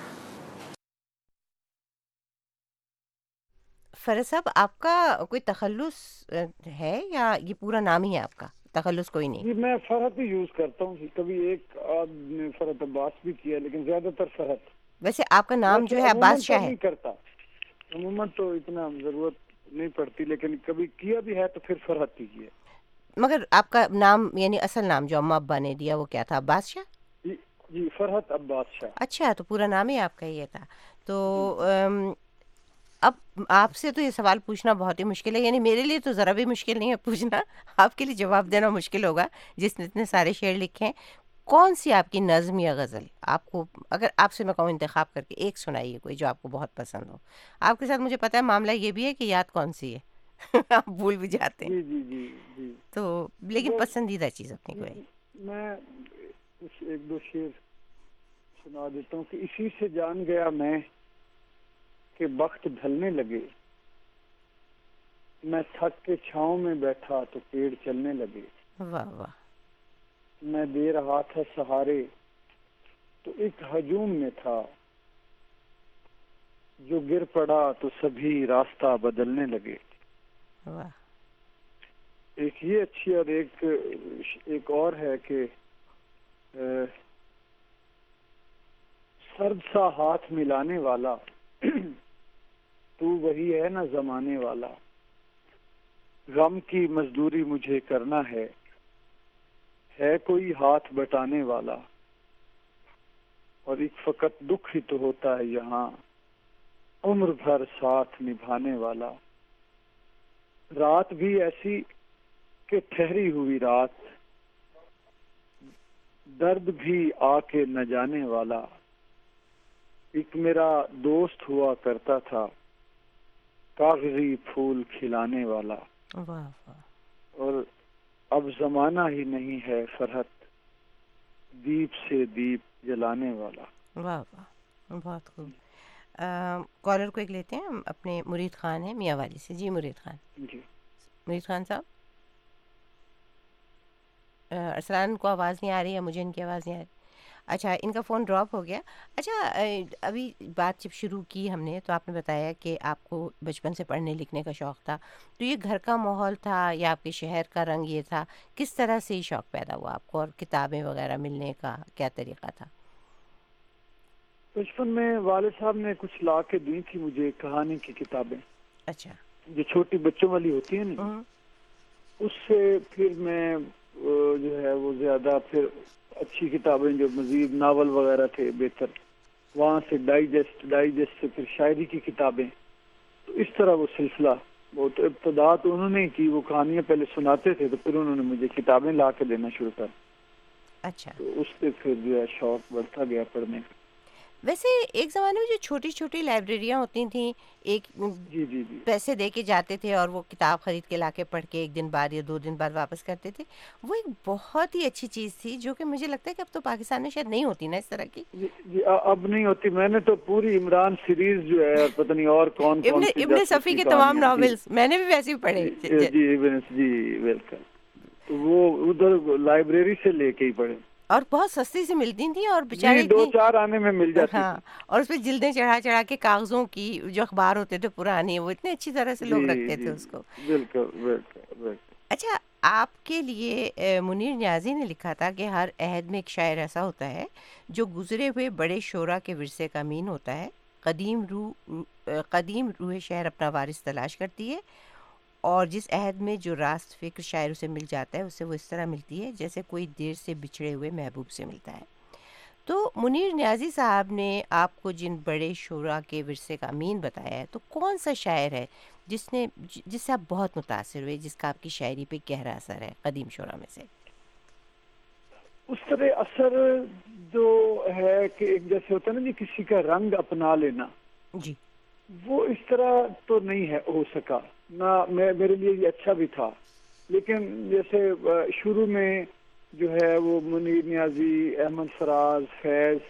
فرد صاحب آپ کا کوئی تخلص ہے یا یہ پورا نام ہی ہے آپ کا، تخلص کوئی نہیں؟ جی میں فرحت ہی یوز کرتا ہوں، کبھی ایک آدمی فرحت عباس بھی کیا لیکن زیادہ تر فرحت۔ ویسے آپ کا نام جو ہے عباس شاہ ہے؟ نہیں کرتا عموماً، تو اتنا ضرورت نہیں پڑتی، لیکن کبھی کیا بھی ہے تو پھر فرحت ہی کیا۔ مگر آپ کا نام یعنی اصل نام جو اماں ابا نے دیا وہ کیا تھا، عباس شاہ؟ جی جی فرحت عباس شاہ۔ اچھا، تو پورا نام ہی آپ کا یہ تھا۔ تو اب آپ سے تو یہ سوال پوچھنا بہت ہی مشکل ہے، یعنی میرے لیے تو ذرا بھی مشکل نہیں ہے پوچھنا، آپ کے لیے جواب دینا مشکل ہوگا جس نے اتنے سارے شعر لکھے ہیں۔ کون سی آپ کی نظم یا غزل آپ کو، اگر آپ سے میں کہوں انتخاب کر کے ایک سنائیے کوئی جو آپ کو بہت پسند ہو؟ آپ کے ساتھ مجھے پتہ ہے معاملہ یہ بھی ہے کہ یاد کون سی ہے آپ بھول بھی جاتے ہیں، جی جی جی جی تو لیکن پسندیدہ چیز اپنی کوئی؟ میں کچھ ایک دو شعر سنا دیتا ہوں کہ اسی سے جان گیا میں کہ وقت ڈھلنے لگے، میں تھک کے چھاؤں میں بیٹھا تو پیڑ چلنے لگے، واہ واہ، میں دے رہا تھا سہارے تو ایک ہجوم میں تھا، جو گر پڑا تو سبھی راستہ بدلنے لگے۔ واہ، ایک یہ اچھی، اور ایک ایک اور ہے کہ سرد سا ہاتھ ملانے والا تو وہی ہے نا زمانے والا، غم کی مزدوری مجھے کرنا ہے، ہے کوئی ہاتھ بٹانے والا، اور ایک فقط دکھ ہی تو ہوتا ہے یہاں، عمر بھر ساتھ نبھانے والا، رات بھی ایسی کہ ٹھہری ہوئی رات، درد بھی آ کے نہ جانے والا، ایک میرا دوست ہوا کرتا تھا کاغذی پھول کھلانے والا، واہ واہ، اور اب زمانہ ہی نہیں ہے فرحت، دیپ سے دیپ جلانے والا۔ واہ واہ، بہت خوب۔ کالر کو ایک لیتے ہیں ہم، اپنے مرید خان ہیں میاں والی سے۔ جی مرید خان۔ جی مرید خان صاحب، ارسلان کو آواز نہیں آ رہی ہے، مجھے ان کی آواز نہیں آ رہی۔ اچھا، ان کا فون ڈراپ ہو گیا۔ اچھا، ابھی بات جب شروع کی ہم نے تو آپ نے بتایا کہ آپ کو بچپن سے پڑھنے لکھنے کا شوق تھا، تو یہ گھر کا ماحول تھا یا آپ کے شہر کا رنگ یہ تھا، کس طرح سے یہ شوق پیدا ہوا آپ کو، اور کتابیں وغیرہ ملنے کا کیا طریقہ تھا؟ بچپن میں والد صاحب نے کچھ لا کے دی تھی مجھے کہانی کی کتابیں، اچھا، جو چھوٹی بچوں والی ہوتی ہیں نا، اس سے پھر میں جو ہے وہ زیادہ پھر اچھی کتابیں جو مزید ناول وغیرہ تھے بہتر، وہاں سے ڈائجسٹ ڈائجسٹ سے پھر شاعری کی کتابیں، تو اس طرح وہ سلسلہ، وہ تو ابتدا تو انہوں نے کی، وہ کہانیاں پہلے سناتے تھے تو پھر انہوں نے مجھے کتابیں لا کے دینا شروع کر، اچھا، تو اس سے پھر جو ہے شوق بڑھتا گیا پڑھنے کا۔ ویسے ایک زمانے میں جو چھوٹی چھوٹی لائبریریاں ہوتی تھیں، ایک جی جی جی پیسے دے کے جاتے تھے اور وہ کتاب خرید کے لا کے پڑھ کے ایک دن بعد یا دو دن بعد واپس کرتے تھے، وہ ایک بہت ہی اچھی چیز تھی، جو کہ مجھے لگتا ہے کہ اب تو پاکستان میں شاید نہیں ہوتی نا اس طرح کی۔ جی جی اب نہیں ہوتی، میں نے تو پوری عمران سیریز جو ہے پتہ نہیں اور کون کون سی ابن صفی کے تمام ناولز میں نے بھی ویسے ہی پڑھے۔ جی ابن جی ویلکم، تو وہ ادھر لائبریری سے لے کے ہی پڑھے۔ اور بہت سستی سے ملتی تھیں اور جی بیچارے دو اتنی چار آنے میں مل جاتی ہاں، اور اس پہ جلدیں چڑھا چڑھا کے کاغذوں کی جو اخبار ہوتے تھے پرانے، وہ اتنے اچھی طرح سے تھی لوگ جی رکھتے تھے جی اس کو۔ بالکل بالکل بالکل اچھا، آپ کے لیے اے، منیر نیازی نے لکھا تھا کہ ہر عہد میں ایک شاعر ایسا ہوتا ہے جو گزرے ہوئے بڑے شعراء کے ورثے کا امین ہوتا ہے۔ قدیم روح قدیم روح شعر اپنا وارث تلاش کرتی ہے، اور جس عہد میں جو راست فکر شاعر اسے مل جاتا ہے اسے وہ اس طرح ملتی ہے جیسے کوئی دیر سے بچھڑے ہوئے محبوب سے ملتا ہے۔ تو منیر نیازی صاحب نے آپ کو جن بڑے شعراء کے ورثے کا امین بتایا ہے، تو کون سا شاعر ہے جس نے جس سے آپ بہت متاثر ہوئے، جس کا آپ کی شاعری پہ گہرا اثر ہے قدیم شعراء میں سے؟ اس طرح اثر جو ہے کہ ایک جیسے ہوتا ہے نا جی کسی کا رنگ اپنا لینا، جی وہ اس طرح تو نہیں ہے ہو سکا، نہ میں میرے لیے یہ اچھا بھی تھا، لیکن جیسے شروع میں جو ہے وہ منیر نیازی، احمد فراز، فیض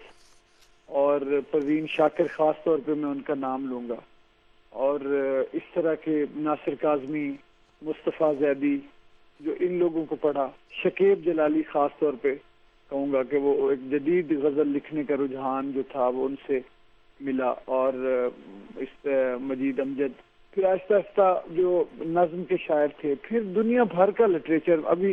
اور پروین شاکر، خاص طور پہ میں ان کا نام لوں گا، اور اس طرح کے ناصر کاظمی، مصطفیٰ زیدی، جو ان لوگوں کو پڑھا، شکیب جلالی خاص طور پہ کہوں گا کہ وہ ایک جدید غزل لکھنے کا رجحان جو تھا وہ ان سے ملا، اور اس مجید امجد، پھر آہستہ آہستہ جو نظم کے شاعر تھے، پھر دنیا بھر کا لٹریچر۔ ابھی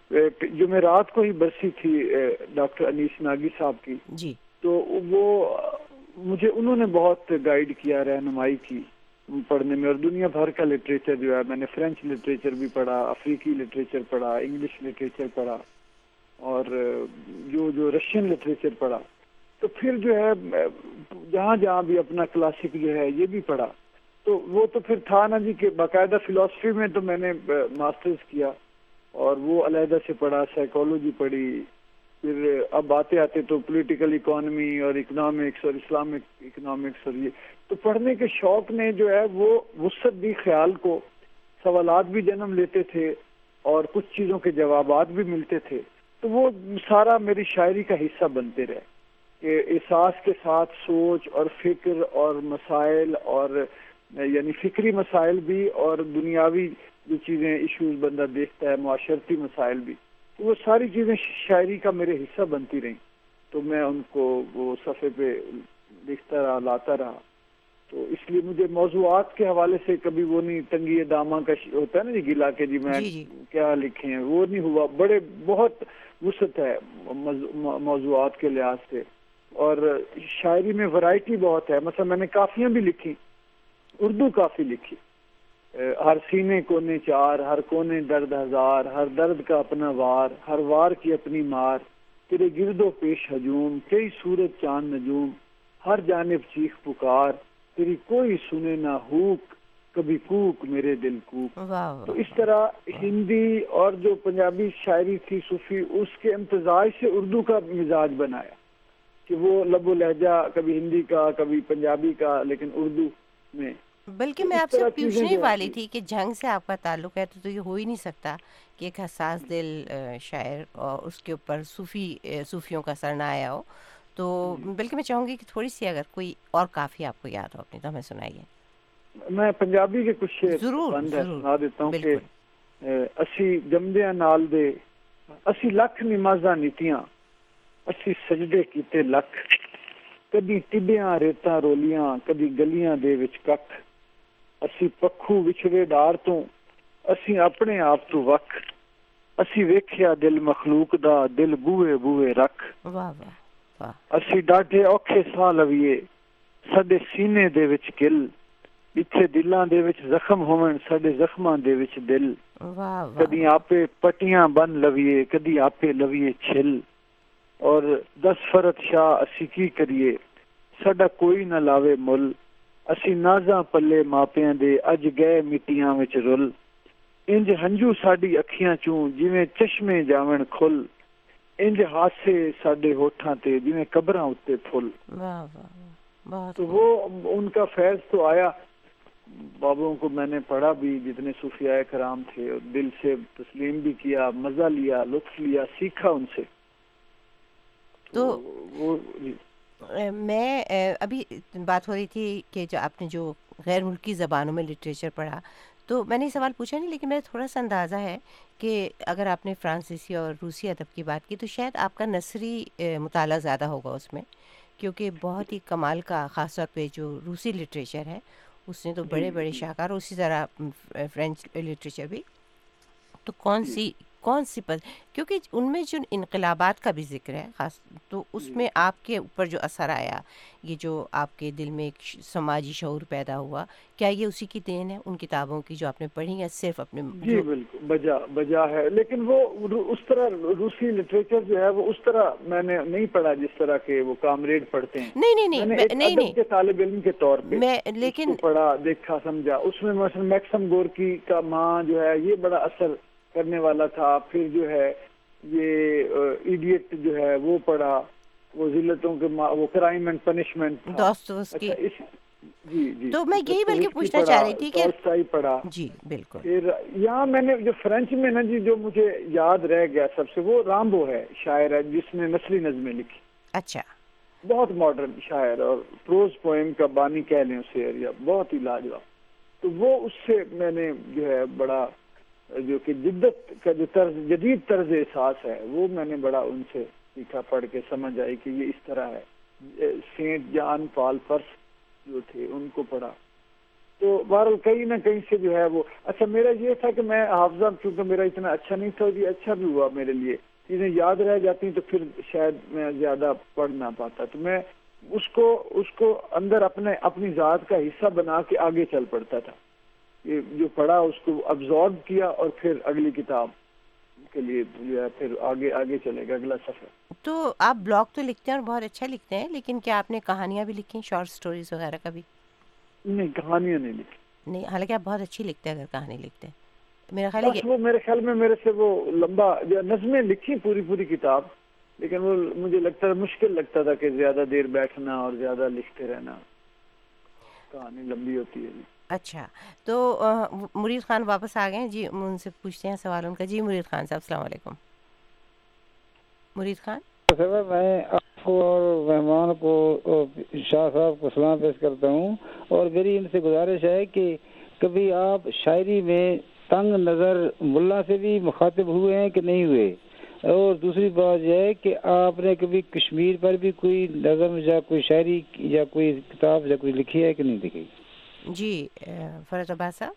جمعرات کو ہی برسی تھی ڈاکٹر انیس ناگی صاحب کی، جی تو وہ مجھے انہوں نے بہت گائیڈ کیا، رہنمائی کی پڑھنے میں، اور دنیا بھر کا لٹریچر جو ہے، میں نے فرینچ لٹریچر بھی پڑھا، افریقی لٹریچر پڑھا، انگلش لٹریچر پڑھا، اور جو جو رشین لٹریچر پڑھا، تو پھر جو ہے جہاں جہاں بھی اپنا کلاسک جو ہے یہ بھی پڑھا۔ تو وہ تو پھر تھا نا جی کہ باقاعدہ فلسفی میں تو میں نے ماسٹرز کیا، اور وہ علیحدہ سے پڑھا، سائیکالوجی پڑھی، پھر اب آتے آتے تو پولیٹیکل اکانومی اور اکنامکس اور اسلامک اکنامکس، اور یہ تو پڑھنے کے شوق نے جو ہے وہ وسعت دی خیال کو، سوالات بھی جنم لیتے تھے اور کچھ چیزوں کے جوابات بھی ملتے تھے، تو وہ سارا میری شاعری کا حصہ بنتے رہے کہ احساس کے ساتھ سوچ اور فکر اور مسائل، اور یعنی فکری مسائل بھی اور دنیاوی جو چیزیں ایشوز بندہ دیکھتا ہے، معاشرتی مسائل بھی، تو وہ ساری چیزیں شاعری کا میرے حصہ بنتی رہیں، تو میں ان کو وہ صفحے پہ لکھتا رہا، لاتا رہا۔ تو اس لیے مجھے موضوعات کے حوالے سے کبھی وہ نہیں، تنگی داماں کا ہوتا ہے نا جی گلا کہ جی میں جی جی کیا لکھیں، وہ نہیں ہوا، بڑے بہت وسعت ہے موضوعات کے لحاظ سے، اور شاعری میں ورائٹی بہت ہے۔ مثلا میں نے کافیاں بھی لکھی، اردو کافی لکھی، ہر سینے کونے چار، ہر کونے درد ہزار، ہر درد کا اپنا وار، ہر وار کی اپنی مار، تیرے گرد و پیش ہجوم، کئی سورج چاند نجوم، ہر جانب چیخ پکار، تیری کوئی سنے نہ ہوک، کبھی کوک میرے دل کوک۔ واہ تو اس طرح ہندی اور جو پنجابی شاعری تھی صوفی، اس کے امتزاج سے اردو کا مزاج بنایا کہ وہ لب و لہجہ کبھی ہندی کا کبھی پنجابی کا، لیکن اردو میں۔ بلکہ تو میں اس آپ سے طرح چیزیں پوچھنے جو والی ہیں، تھی کہ جنگ سے آپ کا تعلق ہے، تو تو یہ ہو ہی نہیں سکتا کہ ایک حساس دل شاعر اور اس کے اوپر صوفی صوفیوں کا اثر نہ آیا ہو، تو بلکہ میں چاہوں گی کہ تھوڑی سی اگر کوئی اور کافی آپ کو یاد ہو اپنی تو ہمیں سنائیے۔ میں پنجابی کے کچھ شعر ضرور بند ہے ضرور سنا دیتا ہوں کہ بالکل۔ اسی جمدیاں نال دے، اسی لکھ نمازاں نیتیاں، اسی سجدے کیتے لکھ، کدی ٹبیاں ریتاں رولیاں، کدی گلیاں دے وچ ککھ، اسی پکھو وچھڑے ڈار تو، اسی اپنے آپ تو وکھ، اسی ویکھیا دل مخلوق دا، دل بوئے بوئے رکھ، واہ واہ واہ، اسی ڈاڈے اوکھے ساہ لویے، ساڈے سینے دے وچ گل، جتھے دلاں دے وچ زخم ہون، ساڈے زخماں دے وچ دل، واہ واہ، کدی آپے پٹیاں بن لویے، کدی آپے لویے چھل، اور دس فرت شاہ اسی کی کریے، ساڈا کوئی نہ لاوے مل، اسی نازاں پلے ماپیاں دے، اج گئے مٹیاں وچ رل، انج ہنجو ساڈی اکھیاں چوں، جویں چشمے جاون کھل، انج ہاسے ساڈے ہوٹھاں تے، جویں قبراں اتے پھل۔ واہ واہ، بہت تو وہ ان کا فیض تو آیا، بابوں کو میں نے پڑھا بھی، جتنے صوفیاء کرام تھے، اور دل سے تسلیم بھی کیا، مزہ لیا، لطف لیا، سیکھا ان سے۔ تو وہ میں ابھی بات ہو رہی تھی کہ جو آپ نے جو غیر ملکی زبانوں میں لٹریچر پڑھا، تو میں نے یہ سوال پوچھا نہیں، لیکن میرا تھوڑا سا اندازہ ہے کہ اگر آپ نے فرانسیسی اور روسی ادب کی بات کی تو شاید آپ کا نثری مطالعہ زیادہ ہوگا اس میں، کیونکہ بہت ہی کمال کا، خاص طور پہ جو روسی لٹریچر ہے اس نے تو بڑے بڑے شاہکار، اسی طرح فرینچ لٹریچر بھی. تو کون سی کون سی پر، کیونکہ ان میں جو انقلابات کا بھی ذکر ہے خاص، تو اس میں آپ کے اوپر جو اثر آیا، یہ جو آپ کے دل میں ایک سماجی شعور پیدا ہوا، کیا یہ اسی کی دین ہے، ان کتابوں کی جو آپ نے پڑھی ہیں صرف اپنے؟ جی بالکل بجا بجا ہے، لیکن وہ اس طرح روسی لٹریچر جو ہے وہ اس طرح میں نے نہیں پڑھا جس طرح کے وہ کامریڈ پڑھتے ہیں. نہیں نہیں نہیں نہیں نہیں کے طالب علم کے طور پہ میں لیکن پڑھا، دیکھا، سمجھا. اس میں مثلا میکسم گورکی کا ماں جو ہے یہ بڑا اثر کرنے والا تھا. پھر جو ہے یہ ایڈیٹ جو ہے وہ پڑھا، وہ ذلتوں کے وہ کرائم اینڈ پنشمنٹ. جی جی تو میں یہی بلکہ پوچھنا چاہ رہی تھی کہ پڑھا. جی بالکل. پھر یہاں میں نے جو فرینچ میں نا جی جو مجھے یاد رہ گیا سب سے، وہ رامبو ہے، شاعر ہے جس نے نثری نظمیں لکھی. اچھا. بہت ماڈرن شاعر اور پروز پوئم کا بانی کہہ لیں اسے، ایریا بہت ہی لاجواب. تو وہ اس سے میں نے جو ہے بڑا جو کہ جدت کا جو طرز، جدید طرز احساس ہے، وہ میں نے بڑا ان سے سیکھا، پڑھ کے سمجھ آئی کہ یہ اس طرح ہے. سینٹ جان پال فرس جو تھے ان کو پڑھا. تو بہرحال کہیں نہ کہیں سے جو ہے وہ اچھا میرا یہ تھا کہ میں حافظہ چونکہ میرا اتنا اچھا نہیں تھا، یہ اچھا بھی ہوا میرے لیے، چیزیں یاد رہ جاتی ہیں تو پھر شاید میں زیادہ پڑھ نہ پاتا. تو میں اس کو اس کو اندر اپنے اپنی ذات کا حصہ بنا کے آگے چل پڑتا تھا. یہ جو پڑھا اس کو ابزارب کیا اور پھر اگلی کتاب کے لیے جو ہے پھر آگے آگے چلے گا اگلا سفر. تو آپ بلاگ تو لکھتے ہیں اور بہت اچھا لکھتے ہیں، لیکن کیا آپ نے کہانیاں بھی لکھی ہیں، شارٹ سٹوریز وغیرہ کا بھی؟ نہیں، کہانیاں نہیں لکھی. نہیں، حالانکہ آپ بہت اچھی لکھتے ہیں اگر کہانی لکھتے ہیں. میرا خیال ہے وہ میرے خیال میں میرے سے وہ لمبا نظمیں لکھی پوری پوری کتاب، لیکن وہ مجھے لگتا ہے مشکل لگتا تھا کہ زیادہ دیر بیٹھنا اور زیادہ لکھتے رہنا، کہانی لمبی ہوتی ہے. اچھا، تو مرید خان واپس آ گئے جی، ان سے پوچھتے ہیں سوال ان کا. جی مرید خان صاحب السلام علیکم. مرید خان. میں آپ کو اور مہمان کو شاہ صاحب کو سلام پیش کرتا ہوں، اور میری ان سے گزارش ہے کہ کبھی آپ شاعری میں تنگ نظر ملا سے بھی مخاطب ہوئے ہیں کہ نہیں ہوئے، اور دوسری بات یہ ہے کہ آپ نے کبھی کشمیر پر بھی کوئی نظم یا کوئی شاعری یا کوئی کتاب یا کوئی لکھی ہے کہ نہیں لکھی؟ جی فرد عباس صاحب.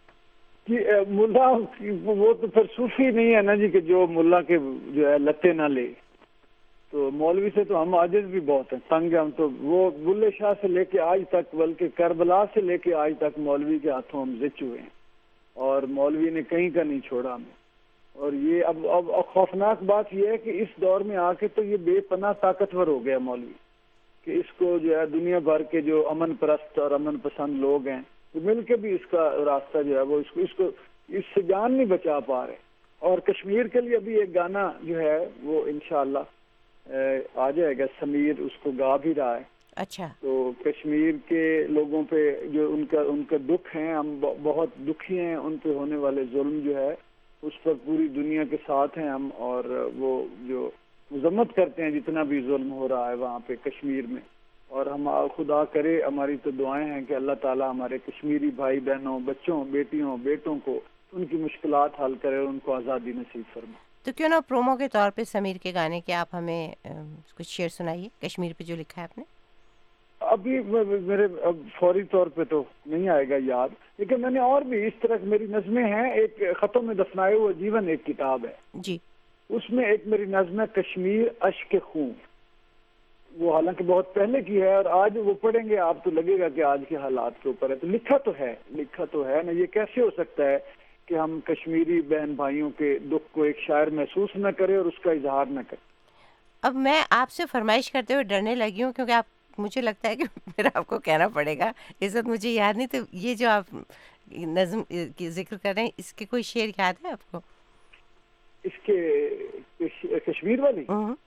جی ملا وہ تو پھر صوفی نہیں ہے نا جی کہ جو ملا کے جو ہے لتے نہ لے. تو مولوی سے تو ہم عاجز بھی بہت ہیں، تنگ ہم تو. وہ بلے شاہ سے لے کے آج تک، بلکہ کربلا سے لے کے آج تک مولوی کے ہاتھوں ہم زچ ہوئے ہیں، اور مولوی نے کہیں کا نہیں چھوڑا ہمیں. اور یہ اب اب خوفناک بات یہ ہے کہ اس دور میں آ کے تو یہ بے پناہ طاقتور ہو گیا مولوی، کہ اس کو جو ہے دنیا بھر کے جو امن پرست اور امن پسند لوگ ہیں وہ مل کے بھی اس کا راستہ جو ہے وہ اس کو اس کو اس سے جان نہیں بچا پا رہے. اور کشمیر کے لیے ابھی ایک گانا جو ہے وہ انشاءاللہ آ جائے گا، سمیر اس کو گا بھی رہا ہے. اچھا. تو کشمیر کے لوگوں پہ جو ان کا ان کا دکھ ہے، ہم بہت دکھی ہیں ان پہ ہونے والے ظلم جو ہے اس پر پوری دنیا کے ساتھ ہیں ہم، اور وہ جو مذمت کرتے ہیں جتنا بھی ظلم ہو رہا ہے وہاں پہ کشمیر میں. اور ہم خدا کرے، ہماری تو دعائیں ہیں کہ اللہ تعالیٰ ہمارے کشمیری بھائی بہنوں، بچوں، بیٹیوں، بیٹوں کو ان کی مشکلات حل کرے اور ان کو آزادی نصیب فرمائے. تو کیوں نہ پرومو کے طور پہ سمیر کے گانے کے آپ ہمیں کچھ شعر سنائیے کشمیر پہ جو لکھا ہے آپ نے. ابھی میرے فوری طور پہ تو نہیں آئے گا یاد، لیکن میں نے اور بھی اس طرح میری نظمیں ہیں. ایک خطوں میں دفنائے ہوئے جیون ایک کتاب ہے جی، اس میں ایک میری نظم ہے کشمیر اشک خون. وہ حالانکہ بہت پہلے کی ہے، اور آج وہ پڑھیں گے آپ تو لگے گا کہ آج کے حالات کے اوپر ہے. تو لکھا تو ہے لکھا تو ہے نا. یہ کیسے ہو سکتا ہے کہ ہم کشمیری بہن بھائیوں کے دکھ کو ایک شاعر محسوس نہ کرے اور اس کا اظہار نہ کرے. اب میں آپ سے فرمائش کرتے ہوئے ڈرنے لگی ہوں، کیونکہ آپ مجھے لگتا ہے کہ پھر آپ کو کہنا پڑے گا. اس وقت مجھے یاد نہیں. تو یہ جو آپ نظم کی ذکر کر رہے ہیں اس کے کوئی شعر یاد ہے آپ کو؟ اس کے کشمیر والی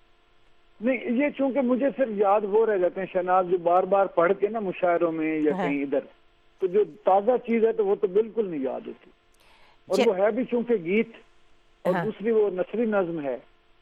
نہیں، یہ چونکہ مجھے صرف یاد وہ رہ جاتے ہیں شہناز جو بار بار پڑھ کے نا مشاعروں میں یا کہیں ادھر. تو جو تازہ چیز ہے تو وہ تو بالکل نہیں یاد ہوتی. اور وہ ہے بھی چونکہ گیت، اور دوسری وہ نثری نظم ہے،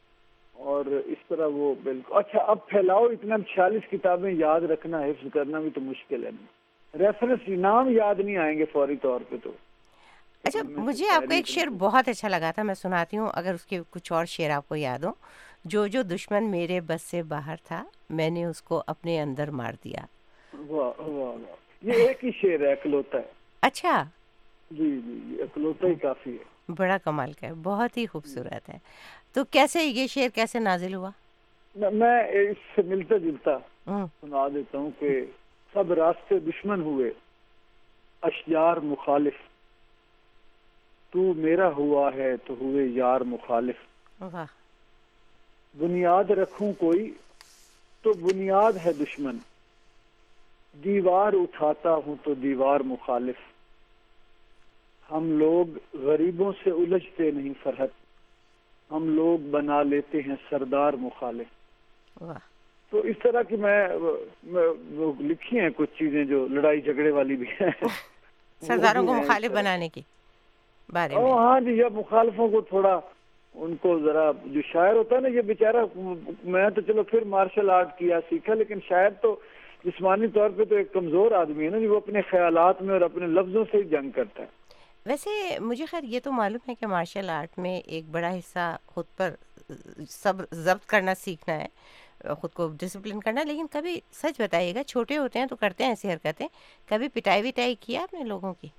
اور اس طرح وہ بالکل. اچھا اب پھیلاؤ اتنا چھیالیس کتابیں یاد رکھنا، حفظ کرنا بھی تو مشکل ہے. ریفرنس نام یاد نہیں آئیں گے فوری طور پہ. تو اچھا مجھے آپ کا ایک شعر بہت اچھا لگا تھا، میں سناتی ہوں اگر اس کے کچھ اور شعر آپ کو یاد ہو. جو جو دشمن میرے بس سے باہر تھا میں نے اس کو اپنے اندر مار دیا. واہ واہ واہ، یہ ایک ہی شعر ہے، اکلوتا ہے. اچھا جی جی جی، اکلوتا ہی کافی ہے. بڑا کمال کا ہے، بہت ہی خوبصورت ہے. تو کیسے یہ شعر کیسے نازل ہوا؟ میں اس سے ملتا جلتا ہوں سنا دیتا ہوں کہ سب راستے دشمن ہوئے، اشجار مخالف، تو میرا ہوا ہے تو ہوئے یار مخالف. واہ. بنیاد رکھوں کوئی تو بنیاد ہے دشمن، دیوار اٹھاتا ہوں تو دیوار مخالف. ہم لوگ غریبوں سے الجھتے نہیں فرحت، ہم لوگ بنا لیتے ہیں سردار مخالف. واہ. تو اس طرح کی میں لکھی ہیں کچھ چیزیں جو لڑائی جھگڑے والی بھی ہیں، سرداروں کو مخالف بنانے کی بارے میں. ہاں جی، یا مخالفوں کو تھوڑا ان کو ذرا، جو شاعر ہوتا ہے نا، یہ بیچارہ، میں تو چلو پھر مارشل آرٹ کیا سیکھا، لیکن شاعر تو جسمانی طور پہ تو ایک کمزور آدمی ہے نا، جو وہ اپنے خیالات میں اور اپنے لفظوں سے ہی جنگ کرتا ہے. ویسے مجھے خیر یہ تو معلوم ہے کہ مارشل آرٹ میں ایک بڑا حصہ خود پر صبر ضبط کرنا سیکھنا ہے، خود کو ڈسپلن کرنا. لیکن کبھی سچ بتائیے گا، چھوٹے ہوتے ہیں تو کرتے ہیں ایسی حرکتیں، کبھی پٹائی وٹائی کیا آپ نے لوگوں کی؟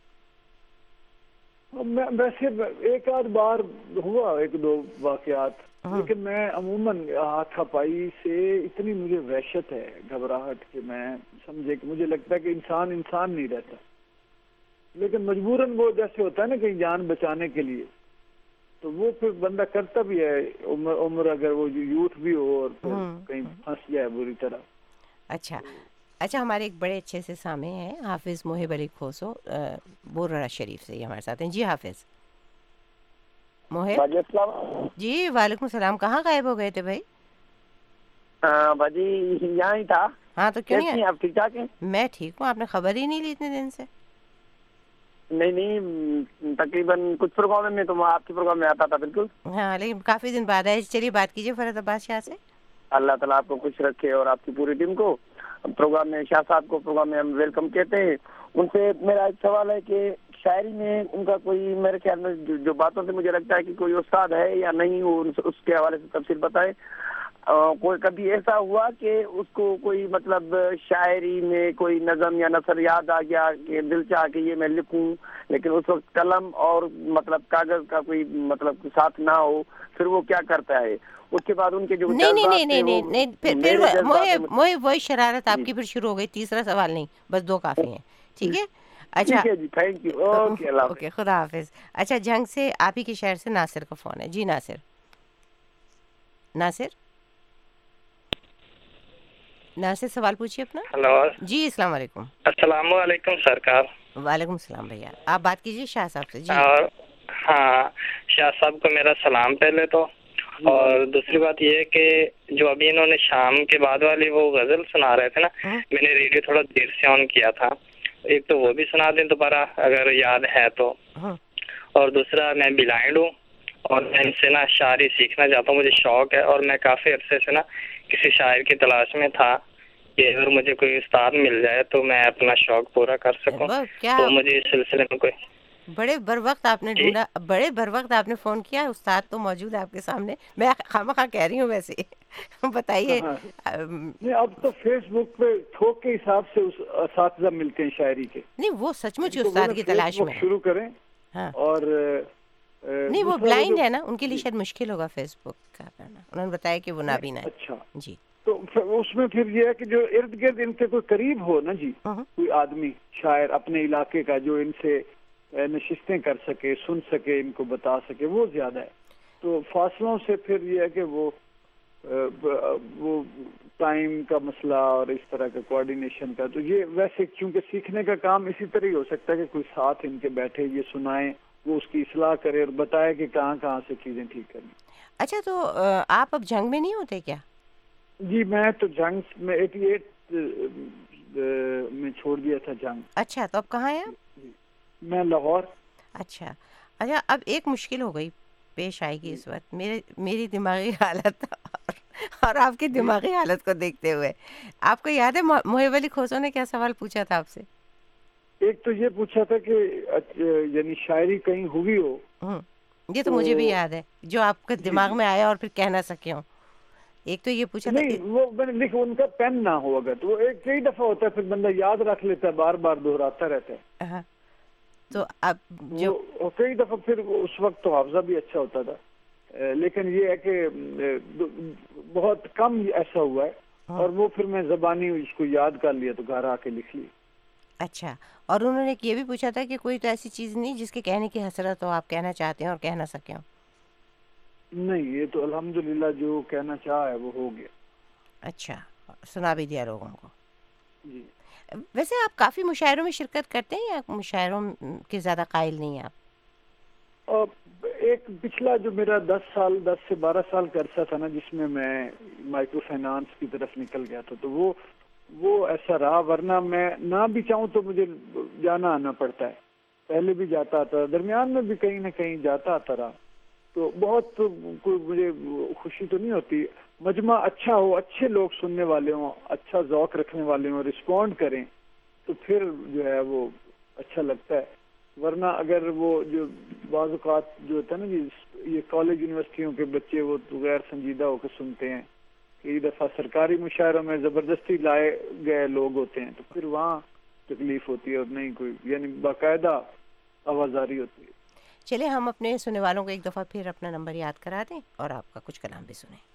ویسے ایک آدھ بار ہوا، ایک دو واقعات، لیکن میں عموماً ہاتھ پائی سے اتنی مجھے وحشت ہے، گھبراہٹ، کہ میں سمجھے کہ مجھے لگتا ہے کہ انسان انسان نہیں رہتا. لیکن مجبوراً وہ جیسے ہوتا ہے نا کہ جان بچانے کے لیے، تو وہ پھر بندہ کرتا بھی ہے، عمر عمر اگر وہ یوتھ بھی ہو اور پھر کہیں پھنس جائے بری طرح. اچھا اچھا ہمارے ایک بڑے اچھے سے سامع ہیں حافظ محب علی کھوسو، بورڑا شریف سے یہ ہمارے ساتھ ہیں. جی حافظ محب. جی وعلیکم السلام. کہاں غائب ہو گئے تھے بھائی؟ باجی یہاں ہی تھا. ہاں تو کیوں نہیں؟ آپ ٹھیک ٹھاک ہیں؟ میں ٹھیک ہوں. آپ نے خبر ہی نہیں لی اتنے دن سے. نہیں نہیں، تقریباً کچھ پروگرام میں تو آپ کے پروگرام میں آتا تھا بالکل. ہاں لیکن کافی دن بعد ہے. چلیے بات کیجیے فرحت عباس شاہ سے. اللہ تعالیٰ آپ کو خوش رکھے اور آپ کی پوری ٹیم کو. پروگرام میں شاہ صاحب کو پروگرام میں ہم ویلکم کہتے ہیں. ان سے میرا ایک سوال ہے کہ شاعری میں ان کا کوئی، میرے خیال میں جو باتوں سے مجھے لگتا ہے کہ کوئی استاد ہے یا نہیں، وہ اس کے حوالے سے تفصیل بتائے. کوئی کبھی ایسا ہوا کہ اس کو کوئی مطلب شاعری میں کوئی نظم یا نثر یاد آ گیا کہ دل چاہ کے یہ میں لکھوں، لیکن اس وقت قلم اور مطلب کاغذ کا کوئی مطلب ساتھ نہ ہو، پھر وہ کیا کرتا ہے؟ اس کے بعد ان کے جو نہیں نہیں نہیں نہیں نہیں پھر پھر موہے وہی شرارت آپ کی پھر شروع ہو گئی. تیسرا سوال نہیں، بس دو کافی ہیں. ٹھیک ہے اچھا جی، thank you. Okay Allah okay خدا حافظ. اچھا جنگ سے آپ ہی کے شہر سے ناصر کا فون ہے. جی ناصر. ناصر ناصر سوال پوچھیے اپنا. ہلو جی السلام علیکم. السلام علیکم سرکار. وعلیکم السلام بھیا. آپ بات کیجیے شاہ صاحب سے. جی اور ہاں، شاہ صاحب کو میرا سلام پہلے تو. اور دوسری بات یہ ہے کہ جو ابھی انہوں نے شام کے بعد والی وہ غزل سنا رہے تھے نا، میں نے ریڈیو تھوڑا دیر سے آن کیا تھا. ایک تو وہ بھی سنا دیں دوبارہ اگر یاد ہے تو. اور دوسرا میں بلائنڈ ہوں اور میں ان سے نا شاعری سیکھنا چاہتا ہوں، مجھے شوق ہے. اور میں کافی عرصے سے نا کسی شاعر کی تلاش میں تھا کہ اگر مجھے کوئی استاد مل جائے تو میں اپنا شوق پورا کر سکوں. تو مجھے اس سلسلے میں کوئی بڑے بر وقت آپ نے ڈھونڈا، بڑے بر وقت آپ نے فون کیا. استاد تو موجود ہے آپ کے سامنے. میں خواہ کہہ رہی ہوں ویسے. بتائیے. اب تو فیس بک پہ تھوک کے حساب سے اساتذہ ملتے ہیں شاعری کے. نہیں وہ سچ مچ استاد کی تلاش میں شروع کریں. اور نہیں وہ بلائنڈ ہے نا، ان کے لیے شاید مشکل ہوگا فیس بک کا کرنا. انہوں نے بتایا کہ وہ نابینا ہے. اچھا جی. تو اس میں پھر یہ ہے کہ جو ارد گرد ان کے کوئی قریب ہو نا جی، کوئی آدمی شاعر اپنے علاقے کا جو ان سے نشستیں کر سکے، سن سکے، ان کو بتا سکے، وہ زیادہ ہے. تو فاصلوں سے پھر یہ ہے کہ وہ وہ ٹائم کا مسئلہ اور اس طرح کا کوآرڈینیشن کا. تو یہ ویسے چونکہ سیکھنے کا کام اسی طرح ہی ہو سکتا ہے کہ کوئی ساتھ ان کے بیٹھے، یہ سنائیں، وہ اس کی اصلاح کرے اور بتائے کہ کہاں کہاں سے چیزیں ٹھیک کرنی. اچھا تو آپ اب جنگ میں نہیں ہوتے کیا؟ جی میں تو جنگ میں ایٹی ایٹ میں چھوڑ دیا تھا جنگ. اچھا تو اب کہاں ہیں آپ؟ میں لاہور. اچھا اچھا اب ایک مشکل ہو گئی پیش آئے گی اس وقت میرے میری دماغی حالت اور آپ کی دماغی حالت کو دیکھتے ہوئے. آپ کو یاد ہے محب علی کھوسو نے کیا سوال پوچھا تھا آپ سے؟ ایک تو یہ پوچھا تھا کہ یعنی شاعری کہیں ہوئی ہو، یہ تو مجھے بھی یاد ہے، جو آپ کے دماغ میں آیا اور پھر کہہ نہ سکے ہوں. ایک تو یہ پوچھا نہیں، وہ میں نے لکھا ان کا پین نہ ہو اگر تو وہ ایک کئی دفعہ ہوتا ہے، پھر بندہ یاد رکھ لیتا ہے، بار بار دہراتا رہتا ہے. تو اب جو کئی دفعہ پھر اس وقت تو حافظہ بھی اچھا ہوتا تھا، لیکن یہ ہے کہ بہت کم ایسا ہوا ہے، اور وہ پھر میں زبانی اس کو یاد کر لیا تو گھر آ کے لکھ لی. اچھا، اور انہوں نے یہ بھی پوچھا تھا کہ کوئی تو ایسی چیز نہیں جس کے کہنے کی حسرت ہو، آپ کہنا چاہتے ہیں اور کہہ نہ سکے ہوں. نہیں، یہ تو الحمدللہ جو کہنا چاہا ہے وہ ہو گیا. اچھا، سنا بھی دیا لوگوں کو. جی. ویسے آپ کافی مشاعروں میں شرکت کرتے ہیں یا مشاعروں کے زیادہ قائل نہیں ہیں آپ؟ ایک پچھلا جو میرا دس سال دس سے بارہ سال کا عرصہ تھا نا، جس میں میں مائکرو فائنانس کی طرف نکل گیا تھا، تو وہ وہ ایسا رہا، ورنہ میں نہ بھی چاہوں تو مجھے جانا آنا پڑتا ہے. پہلے بھی جاتا آتا، درمیان میں بھی کہیں نہ کہیں جاتا آتا رہا، تو بہت کوئی مجھے خوشی تو نہیں ہوتی. مجمع اچھا ہو، اچھے لوگ سننے والے ہوں، اچھا ذوق رکھنے والے ہوں، رسپونڈ کریں تو پھر جو ہے وہ اچھا لگتا ہے. ورنہ اگر وہ جو بعض اوقات جو ہوتا ہے نا جی، یہ کالج یونیورسٹیوں کے بچے وہ غیر سنجیدہ ہو کے سنتے ہیں، کئی دفعہ سرکاری مشاعروں میں زبردستی لائے گئے لوگ ہوتے ہیں، تو پھر وہاں تکلیف ہوتی ہے، اور نہیں کوئی یعنی باقاعدہ آوازاری ہوتی ہے. چلے ہم اپنے سننے والوں کو ایک دفعہ پھر اپنا نمبر یاد کرا دیں اور آپ کا کچھ کلام بھی سنیں.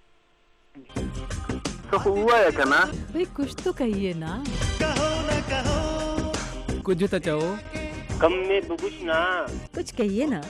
تو ہوا ہے کنا بھئی کچھ تو کہیے نا، کہو نہ کہو کچھ تو چاہو کم میں بگش نا، کچھ کہیے نا.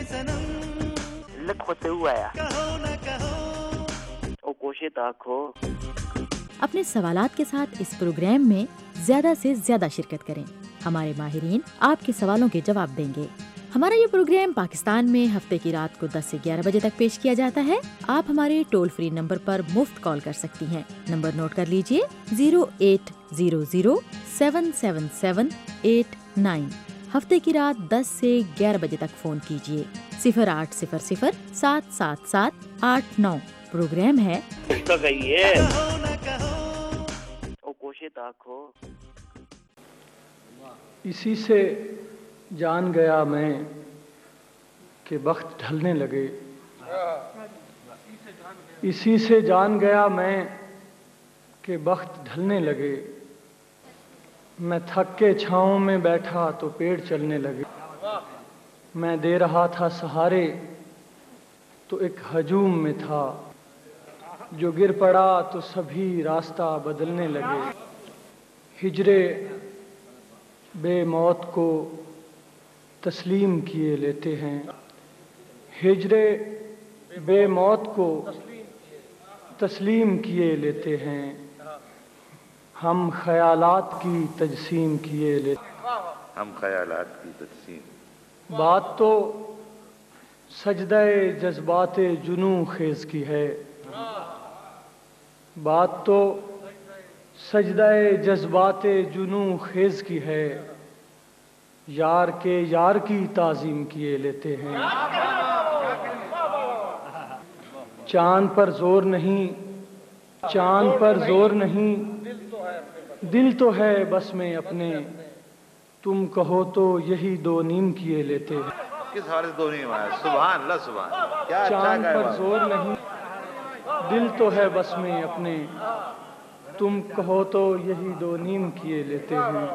لکھو سے ہوا ہے، کہو نہ کہو او کوشے تاکھو. اپنے سوالات کے ساتھ اس پروگرام میں زیادہ سے زیادہ شرکت کریں. ہمارے ماہرین آپ کے سوالوں کے جواب دیں گے. ہمارا یہ پروگرام پاکستان میں ہفتے کی رات کو دس سے گیارہ بجے تک پیش کیا جاتا ہے. آپ ہمارے ٹول فری نمبر پر مفت کال کر سکتی ہیں. نمبر نوٹ کر لیجئے zero eight zero zero seven seven seven eight nine. ہفتے کی رات دس سے گیارہ بجے تک فون کیجئے. صفر آٹھ صفر صفر سات سات سات آٹھ نو. پروگرام ہے اسی سے جان گیا میں کہ وقت ڈھلنے لگے، اسی سے جان گیا میں کہ وقت ڈھلنے لگے. میں تھک کے چھاؤں میں بیٹھا تو پیڑ چلنے لگے. میں دے رہا تھا سہارے تو ایک ہجوم میں تھا، جو گر پڑا تو سبھی راستہ بدلنے لگے. ہجرے بے موت کو تسلیم کیے لیتے ہیں، ہجرے بے موت کو تسلیم کیے لیتے ہیں. ہم خیالات کی تجسیم کیے لیتے ہم خیالات کی تجسیم. بات تو سجدہ جذبات جنوں خیز کی ہے، بات تو سجدہ جذبات جنوں خیز کی ہے. یار کے یار کی تعظیم کیے لیتے ہیں. چاند پر زور نہیں، چاند پر زور نہیں، دل تو ہے بس میں اپنے. تم کہو تو یہی دو نیم کیے لیتے ہیں. کس حوالے سے دو نیم آیا؟ سبحان اللہ سبحان. کیا چاند پر زور نہیں، دل تو ہے بس میں اپنے. تم کہو تو یہی دو نیم کیے لیتے ہیں.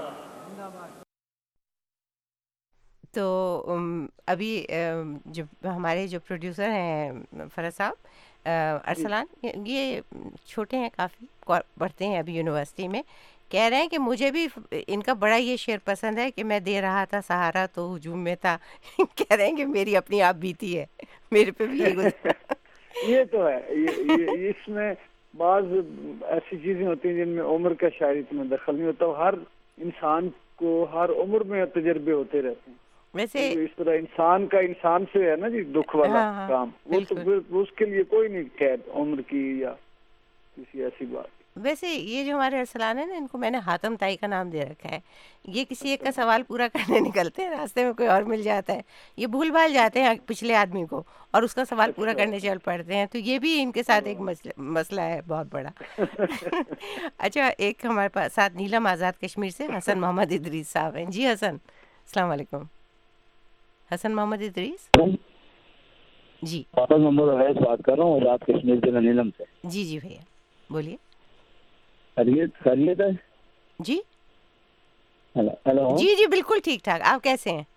تو ابھی جو ہمارے جو پروڈیوسر ہیں فرد صاحب ارسلان، یہ چھوٹے ہیں کافی، پڑھتے ہیں ابھی یونیورسٹی میں، کہہ رہے ہیں کہ مجھے بھی ان کا بڑا یہ شعر پسند ہے کہ میں دے رہا تھا سہارا تو ہجوم میں تھا. کہہ رہے ہیں کہ میری اپنی آپ بیتی ہے، میرے پہ بھی یہ گزرا. یہ تو ہے، یہ اس میں بعض ایسی چیزیں ہوتی ہیں جن میں عمر کا شاعری میں دخل نہیں ہوتا. ہر انسان کو ہر عمر میں تجربے ہوتے رہتے ہیں. ویسے اس طرح انسان کا انسان سے ہے نا جی دکھ والا کام، وہ تو اس کے لیے کوئی نہیں قید عمر کی یا کسی ایسی بات. ویسے یہ جو ہمارے ارسلان ہیں نا، ان کو میں نے حاتم تائی کا نام دے رکھا ہے. یہ کسی ایک کا سوال پورا کرنے نکلتے ہیں، راستے میں کوئی اور مل جاتا ہے، یہ بھول بھال جاتے ہیں پچھلے آدمی کو اور اس کا سوال پورا کرنے چل پڑتے ہیں. تو یہ بھی ان کے ساتھ ایک مسئلہ ہے بہت بڑا. اچھا، ایک ہمارے پاس ساتھ نیلم آزاد کشمیر سے حسن محمد ادریس صاحب ہیں. جی حسن، السلام علیکم. حسن محمد ادریس جی. حسن محمد اویس بات کر رہا ہوں آزاد کشمیر ضلع نیلم سے. جی جی بھیا بولیے. خیریت خیریت ہے جی. ہیلو. جی جی بالکل ٹھیک ٹھاک. آپ کیسے ہیں؟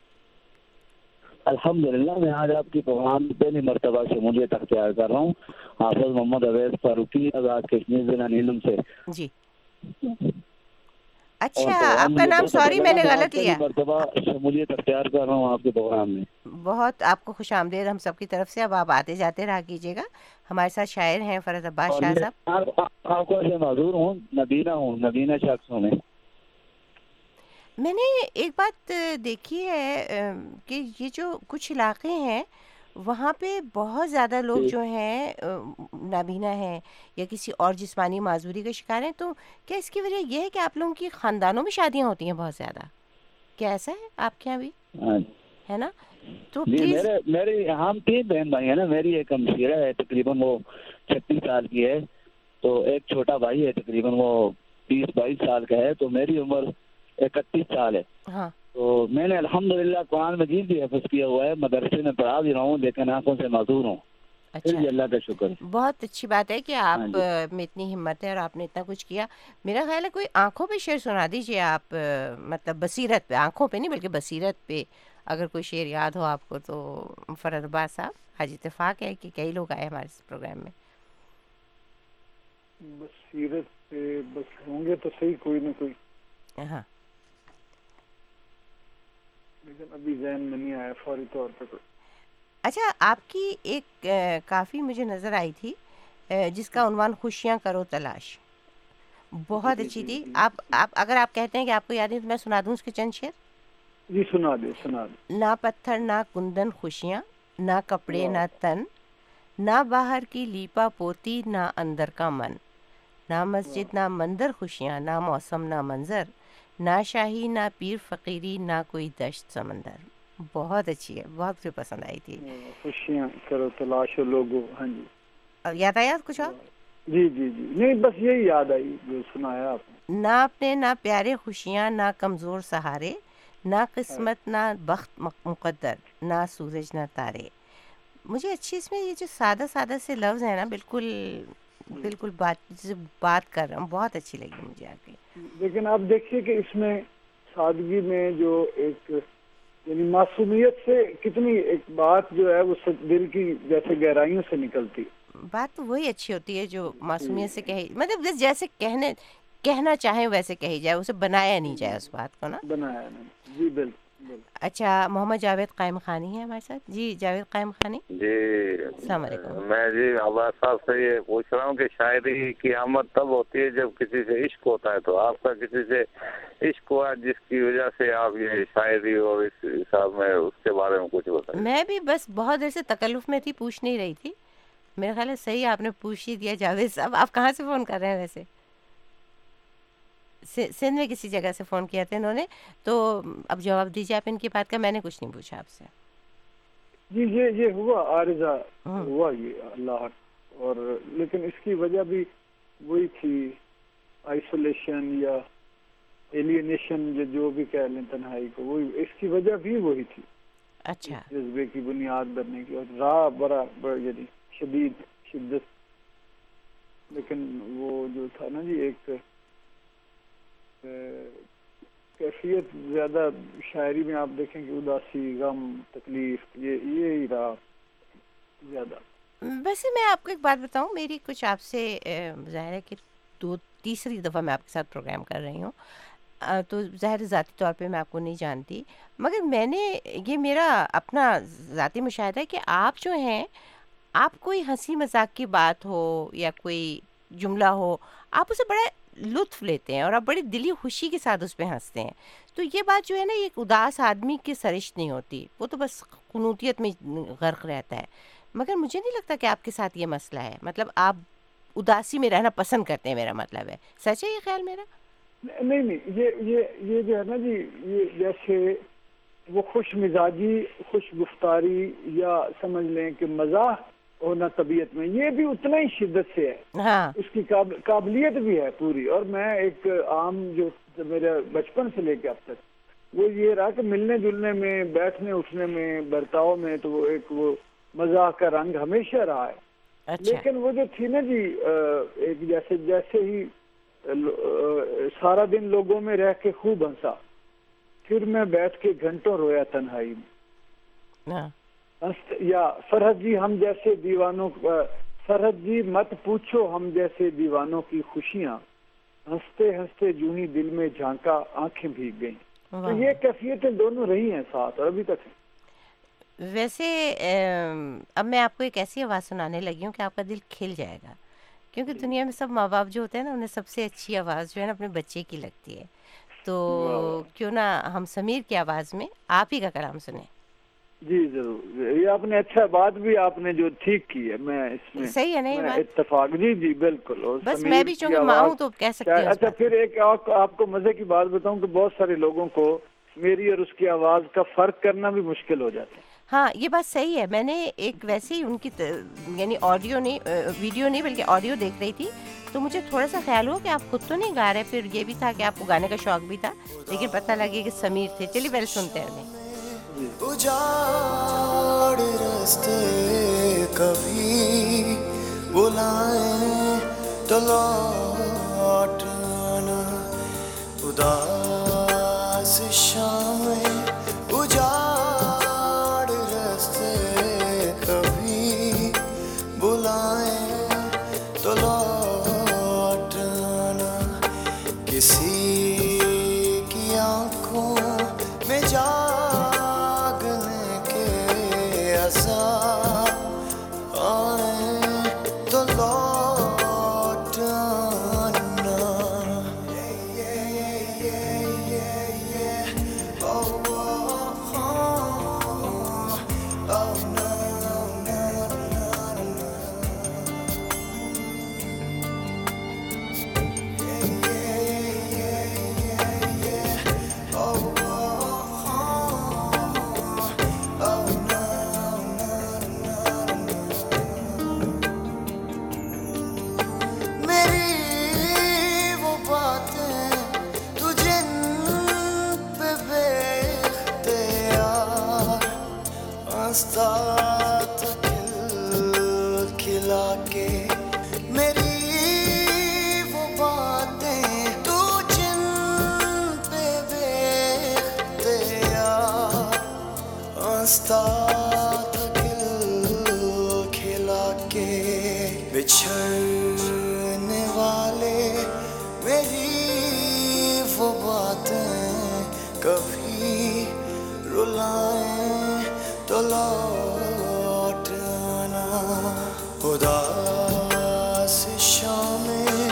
الحمدللہ. میں آج آپ کی پروگرام پہلی مرتبہ شمولیت اختیار کر رہا ہوں. حافظ محمد اویس فاروقی، آزاد کشمیر ضلع نیلم سے. جی. اچھا، آپ کا نام سوری میں نے غلط لیا. مرتبہ شمولیت اختیار کر رہا ہوں آپ کے پروگرام میں. بہت آپ کو خوش آمدید ہم سب کی طرف سے. اب آپ آتے جاتے رہا کیجیے گا. ہمارے ساتھ شاعر ہیں فرحت عباس شاہ صاحب. آپ کو ایسے معذور ہوں، نبینہ ہوں، نبینہ شخص ہوں. میں نے ایک بات دیکھی ہے کہ یہ جو کچھ علاقے ہیں وہاں پہ بہت زیادہ لوگ جو ہیں نابینا ہیں یا کسی اور جسمانی معذوری کا شکار ہیں. تو کیا اس کی وجہ یہ ہے کہ آپ لوگوں کی خاندانوں میں شادیاں ہوتی ہیں بہت زیادہ؟ کیا ایسا ہے آپ کے یہاں بھی ہے نا؟ تو میرے میری ہم تین بہن بھائی ہیں نا. میری ایک ہمشیرہ ہے تقریباً وہ چھتیس سال کی ہے، تو ایک چھوٹا بھائی ہے تقریباً وہ بیس بائیس سال کا ہے، تو میری عمر اکتیس سال ہے. ہاں. تو میں نے الحمدللہ قرآن مجید بھی حفظ کیا ہوا ہے، مدرسے میں پڑھا بھی رہا ہوں، لیکن آنکھوں سے معذور ہوں. اچھا، اللہ کا شکر. بہت اچھی بات ہے کہ آپ میں اتنی ہمت ہے اور آپ نے اتنا کچھ کیا. میرا خیال ہے کوئی آنکھوں پہ شعر سنا دیجیے آپ، مطلب بصیرت پہ، آنکھوں پہ نہیں بلکہ بصیرت پہ. اگر کوئی شعر یاد ہو آپ کو تو. فرحت عباس صاحب، آج اتفاق ہے کہ کئی لوگ آئے ہمارے اس پروگرام میں. بصیرت پہ بس ہوں گے تو صحیح کوئی نہ کوئی. ہاں، لیکن ابھی ذہن میں نہیں آیا فوری طور پہ. اچھا، آپ کی ایک کافی مجھے نظر آئی تھی جس کا عنوان خوشیاں کرو تلاش، بہت اچھی تھی. آپ آپ اگر آپ کہتے ہیں کہ آپ کو یاد ہے تو میں سنا دوں اس کے چند شعر. جی سنا دے سنا دے. نہ پتھر نہ کندن خوشیاں، نہ کپڑے نہ تن، نہ باہر کی لیپا پوتی نہ اندر کا من، نہ مسجد نہ مندر خوشیاں، نہ موسم نہ منظر، نہ شاہی نہ پیر فقیری، نہ کوئی دشت سمندر. بہت اچھی ہے، بہت مجھے پسند آئی تھی. خوشیاں کرو تلاش لوگو. ہاں جی. اور یاد آیا کچھ اور؟ جی جی جی نہیں بس یہی یاد آئی جو سنایا آپ نے. نہ اپنے نہ پیارے خوشیاں، نہ کمزور سہارے، نہ قسمت نہ بخت مقدر، نہ سورج نہ تارے. مجھے اچھی اس میں یہ جو سادہ سادہ سے لفظ ہیں نا، بالکل بالکل بات بات کر رہا ہوں، بہت اچھی لگی مجھے آپ کی. لیکن آپ دیکھیے کہ اس میں سادگی میں جو ایک یعنی معصومیت سے کتنی ایک بات جو ہے وہ دل کی جیسے گہرائیوں سے نکلتی. بات تو وہی اچھی ہوتی ہے جو معصومیت سے کہی، مطلب جیسے کہنے کہنا چاہیں ویسے کہی جائے، اسے بنایا نہیں جائے اس بات کو نا. بنایا نہیں. جی بالکل. اچھا، محمد جاوید قائم خانی ہے ہمارے ساتھ. جی جاوید قائم خانی. جی السلام علیکم. میں جی عباس صاحب سے یہ پوچھ رہا ہوں کہ شاعری کی آمد تب ہوتی ہے جب کسی سے عشق ہوتا ہے. تو آپ کا کسی سے عشق ہوا جس کی وجہ سے آپ یہ شاعری اور اس حساب میں اس کے بارے میں کچھ بتائیں. میں بھی بس بہت دیر سے تکلف میں تھی، پوچھ نہیں رہی تھی. میرا خیال ہے صحیح آپ نے پوچھ ہی دیا. جاوید صاحب، آپ کہاں سے فون کر رہے ہیں؟ ویسے سندھ میں کسی جگہ سے فون کیا تھا انہوں نے. تو اب جواب دیجیے آپ ان کی بات کا. میں نے کچھ نہیں پوچھا آپ سے. جی یہ یہ ہوا عارضہ ہوا یہ اللہ، اور لیکن اس کی وجہ بھی وہی تھی، آئسولیشن یا ایلینیشن جو بھی کہہ لیں، تنہائی کو. وہی اس کی وجہ بھی وہی تھی. اچھا. جذبے کی بنیاد بننے کی، اور راہ بڑا بڑا یعنی شدید شدت. لیکن وہ جو تھا نا جی ایک کیفیت زیادہ شاعری میں آپ دیکھیں کہ اداسی، غم، تکلیف، یہ یہی رہا زیادہ. ویسے میں آپ کو ایک بات بتاؤں، میری کچھ آپ سے ظاہر ہے کہ دو تیسری دفعہ میں آپ کے ساتھ پروگرام کر رہی ہوں، تو ظاہر ذاتی طور پہ میں آپ کو نہیں جانتی، مگر میں نے یہ میرا اپنا ذاتی مشاہدہ ہے کہ آپ جو ہیں، آپ کوئی ہنسی مذاق کی بات ہو یا کوئی جملہ ہو، آپ اسے بڑا لطف لیتے ہیں اور آپ بڑی دلی خوشی کے ساتھ اس پہ ہنستے ہیں. تو یہ بات جو ہے نا، یہ ایک اداس آدمی کی سرشت نہیں ہوتی، وہ تو بس قنوطیت میں غرق رہتا ہے. مگر مجھے نہیں لگتا کہ آپ کے ساتھ یہ مسئلہ ہے. مطلب آپ اداسی میں رہنا پسند کرتے ہیں، میرا مطلب ہے. سچ ہے یہ خیال میرا؟ نہیں نہیں، یہ یہ یہ جو ہے نا جی، یہ جیسے وہ خوش مزاجی، خوش گفتاری، یا سمجھ لیں کہ مزاح ہونا طبیعت میں، یہ بھی اتنا ہی شدت سے ہے. ہاں، اس کی قابلیت بھی ہے پوری. اور میں ایک عام جو میرے بچپن سے لے کے اب تک وہ یہ رہا کہ ملنے جلنے میں، بیٹھنے اٹھنے میں، برتاؤ میں تو وہ ایک وہ مزاح کا رنگ ہمیشہ رہا ہے. اچھا. لیکن وہ جو تھی نا جی ایک جیسے جیسے ہی سارا دن لوگوں میں رہ کے خوب ہنسا، پھر میں بیٹھ کے گھنٹوں رویا تنہائی میں. یا فرحت جی ہم جیسے دیوانوں، فرحت جی مت پوچھو ہم جیسے دیوانوں کی خوشیاں، ہنستے ہنستے جو ہی دل میں جھانکا آنکھیں بھیگ گئیں. تو یہ کیفیتیں دونوں رہی ہیں ساتھ اور ابھی تک. ویسے اب میں آپ کو ایک ایسی آواز سنانے لگی ہوں کہ آپ کا دل کھل جائے گا، کیونکہ دنیا میں سب ماں باپ جو ہوتے ہیں نا، انہیں سب سے اچھی آواز جو ہے نا اپنے بچے کی لگتی ہے. تو کیوں نہ ہم سمیر کی آواز میں آپ ہی کا کلام سنیں. جی ضرور. یہ آپ نے اچھا بات بھی آپ نے جو ٹھیک کی ہے، میں اس میں صحیح ہے نا یہ بات؟ اتفاق. جی جی بالکل. اور بس میں بھی چونکہ ماں ہوں تو کہہ سکتی ہوں. اچھا پھر ایک آپ کو مزے کی بات بتاؤں کہ بہت سارے لوگوں کو میری اور اس کی آواز کا فرق کرنا بھی مشکل ہو جاتا ہے. ہاں یہ بات صحیح ہے. میں نے ایک ویسے ہی ان کی یعنی آڈیو نہیں، ویڈیو نہیں بلکہ آڈیو دیکھ رہی تھی، تو مجھے تھوڑا سا خیال ہوا کہ آپ خود تو نہیں گا رہے. پھر یہ بھی تھا کہ آپ کو گانے کا شوق بھی تھا، لیکن پتہ لگے کہ سمیر تھے. چلیے پہلے سنتے ہیں. اجاڑ راستے کبھی بلائیں تو لوٹ آنا، اداس شامیں اجاڑ راستے کبھی بلائیں تو لوٹ آنا، کسی کی آنکھوں میں جا بچھڑنے والے میری وہ باتیں کبھی رلائیں تو لوٹ آنا، اداس شامیں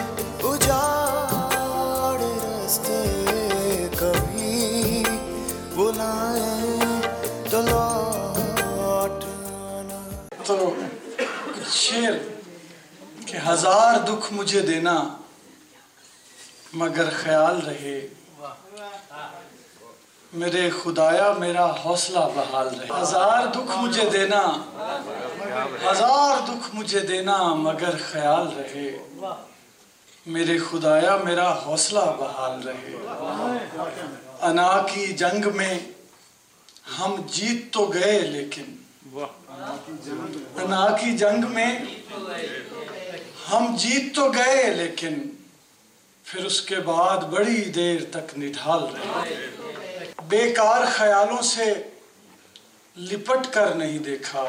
اجاڑ راستے کبھی بلائیں تو لوٹ آنا. تو شعر کہ ہزار دکھ مجھے دینا مگر خیال رہے، میرے خدایا میرا حوصلہ بحال رہے. ہزار دکھ مجھے دینا، ہزار دکھ مجھے دینا مگر خیال رہے، میرے خدایا میرا حوصلہ بحال رہے. انا کی جنگ میں ہم جیت تو گئے، لیکن انا کی جنگ میں ہم جیت تو گئے، لیکن پھر اس کے بعد بڑی دیر تک نڈھال رہے. بیکار خیالوں سے لپٹ کر نہیں دیکھا،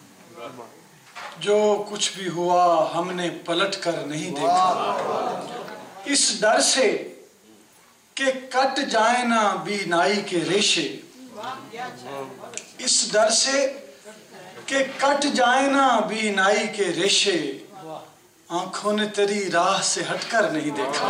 جو کچھ بھی ہوا ہم نے پلٹ کر نہیں دیکھا. اس ڈر سے کہ کٹ جائیں نہ بینائی کے ریشے، اس ڈر سے کہ کٹ جائیں نہ بینائی کے ریشے، آنکھوں نے تیری راہ سے ہٹ کر نہیں دیکھا.